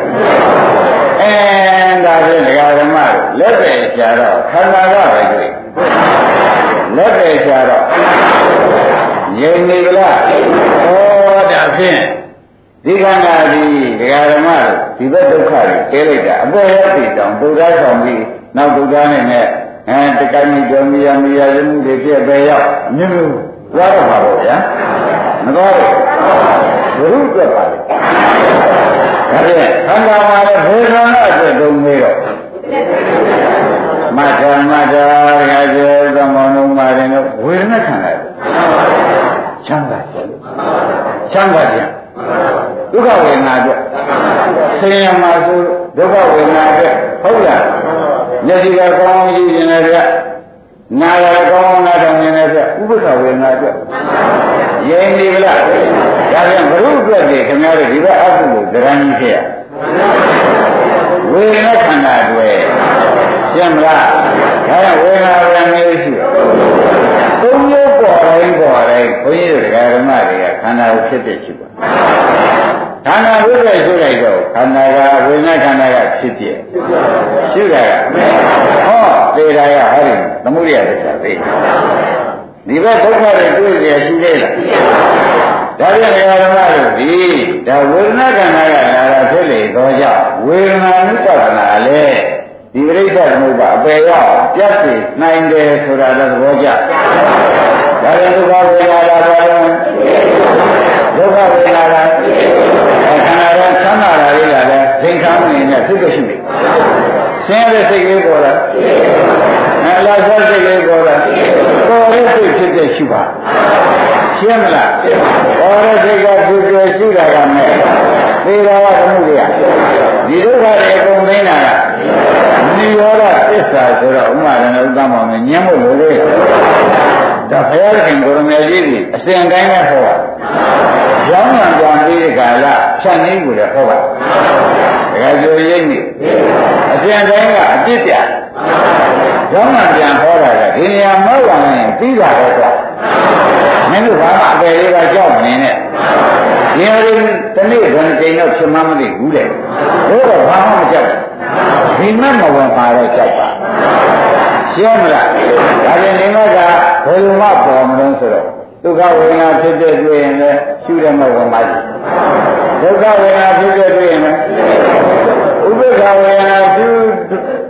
Speaker 2: ဒါဖြင့်ဒကာဓမ္မလက်ပဲရှားတော့ခန္ဓာကပဲတွေ့လက်ပဲရှားတော့ငြိမ်နေကြလားဟောဒါဖြင့်ဒီခန္ဓာဒီဒကာဓမ္မဒီဘက်ဒုက္ခတွေတဲလိုက်တာအပေါ်ရောက်ပြီတောင်ဒုက္ခဆောင်ပြီးနောက်ဒုက္ခနဲ့တကိုင်းကြီးကြောင့်မိယာရမှုတွေပြည့်ပဲရောက်အမျိုးမျိုးသွားတော့ပါတော့ဗျာမသွားတော့ဘုရုပြတ်ပါလေဒါဖြင့်ခန္ဓာမှာလည်းဘေဒနာအတွက်တုံးနေတော့မတ္တရာကျေသမောနုမာရင်တော့ဝေဒနာခန္ဓာချမ်းသာတယ်ချမ်းသာတယ်ဒုက္ခဝေဒနာအတွက်ဆင်းရဲမှာဆိုဒုက္ခဝေဒနာအတွက်ဟုတ်လားမျက်စိကကောင်းကြည့်နေတယ်ဗျနာရကောင်းနာတော်နေတယ်ဗျဥပ္ပခဝေဒနာအတွက်ရင်းနေဗလားဒါပြန်ဘုရုအတွက်ဒီခင်ဗျားတို့ဒီဘက်အကုသိုလ်ဒရဏီဖြစ်ရဝေဒနာခန္ဓာတွေရှင်းမလားဒါကြောင့်ဝေဒနာပဲမျိုးရှိတယ်သုံးမျိုးပေါ်တိုင်းဘုန်းကြီးတို့ဓမ္မတွေကခန္ဓာကိုဖြစ်ဖြစ်ရှိပါခန္ဓာဝိပ္ပယ်ရှိလိုက်တော့ခန္ဓာကဝေဒနာခန္ဓာကဖြစ်ဖြစ်ရှိတာကဟောသေတာကဟောဒီသမုဒိယသစ္စာသိဒီဘက်ဒုက္ခတွေတွေ့ကြရှိသေးလားဒါပြန်ဓမ္မတို့ဒီဒါဝေဒနာခန္ဓာကလာတာဖြစ်လေတော့ကြောင့်ဝေဒနာနုပဒနာလည်းဒီပရိစ္ဆေသမုပ္ပါအပေရောက်ပြတ်စီနိုင်တယ်ဆိုတာလည်းသဘောကျဒါပြန်ဒုက္ခဝေဒနာလာပါတော့ဒုက္ခဝေဒနာလာခန္ဓာကချမ်းသာလာရတာလည်းသင်္ခါရအနေနဲ့ဖြစ်ဖြစ်ရှိနေဆင်းရဲတဲ့စိတ်ကလေးပေါ်လာအလားစားစိတ်ကလေးပေါ်လာပေါ်တဲ့စိတ်ဖြစ်တဲ့ရှိပါရှင်းမလားပေါ်တဲ့စိတ်ကဖြစ်ဖြစ်ရှိတာကမဲ့သေတာကသမုဒိယဒီဒုက္ခတွေအကုန်သိနေတာကနိရောဓသစ္စာဆိုတော့ဥမာရဏဥဒ္ဓမောင်နဲ့ညံ့ဖို့လိုလေဒါဘုရားရှင်ကိုရမေကြီးကြီးအစဉ်တိုင်းနဲ့ဟောတာရောင်းမှန်ပြန်ပြီးဒီကလာဖြတ်နေကိုလည်းဟောပါဒါကြိုရိပ်နေအစဉ်တိုင်းကအပြစ်ပြရောင်းမှန်ပြန်ဟောတာကဒီနေရာမဟုတ်ရင်ပြီးတာပဲကွာမင်းတို့ဘာမှအပေလေးကကြောက်နေနဲ့ဒီဟာတွေတနေ့ကကြိမ်တော့ဖြစ်မှမသိဘူးတဲ့တို့တော့ဘာမှမကြောက်ဒီမဲ့မဝင်ပါတော့ကြောက်ပါရှင်းမလားဒါပြင်ဒီမဲ့ကဘယ်လိုမှပေါ်မလို့ဆိုတော့ဒုက္ခဝေဒနာဖြစ်တဲ့တွေ့ရင်လည်းရှုတယ်မဝင်ပါဘူးဒုက္ခဝေဒနာဖြစ်တဲ့တွေ့ရင်လည်းဥပ္ပခဝေဒနာ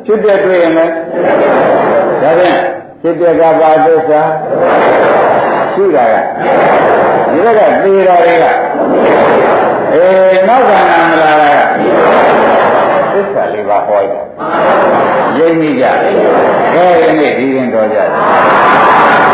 Speaker 2: ဖြစ်တဲ့တွေ့ရင်လည်းဒါဖြင့်ဖြစ်တဲ့ကဘာသစ္စာရှိတာကဒီဘက်ကသေတာတွေကနောက်ကနာမလာတာကသစ္စာလေးပါဟောတာရိပ်မိကြခဲရနေ့ဒီရင်တော်ကြတယ်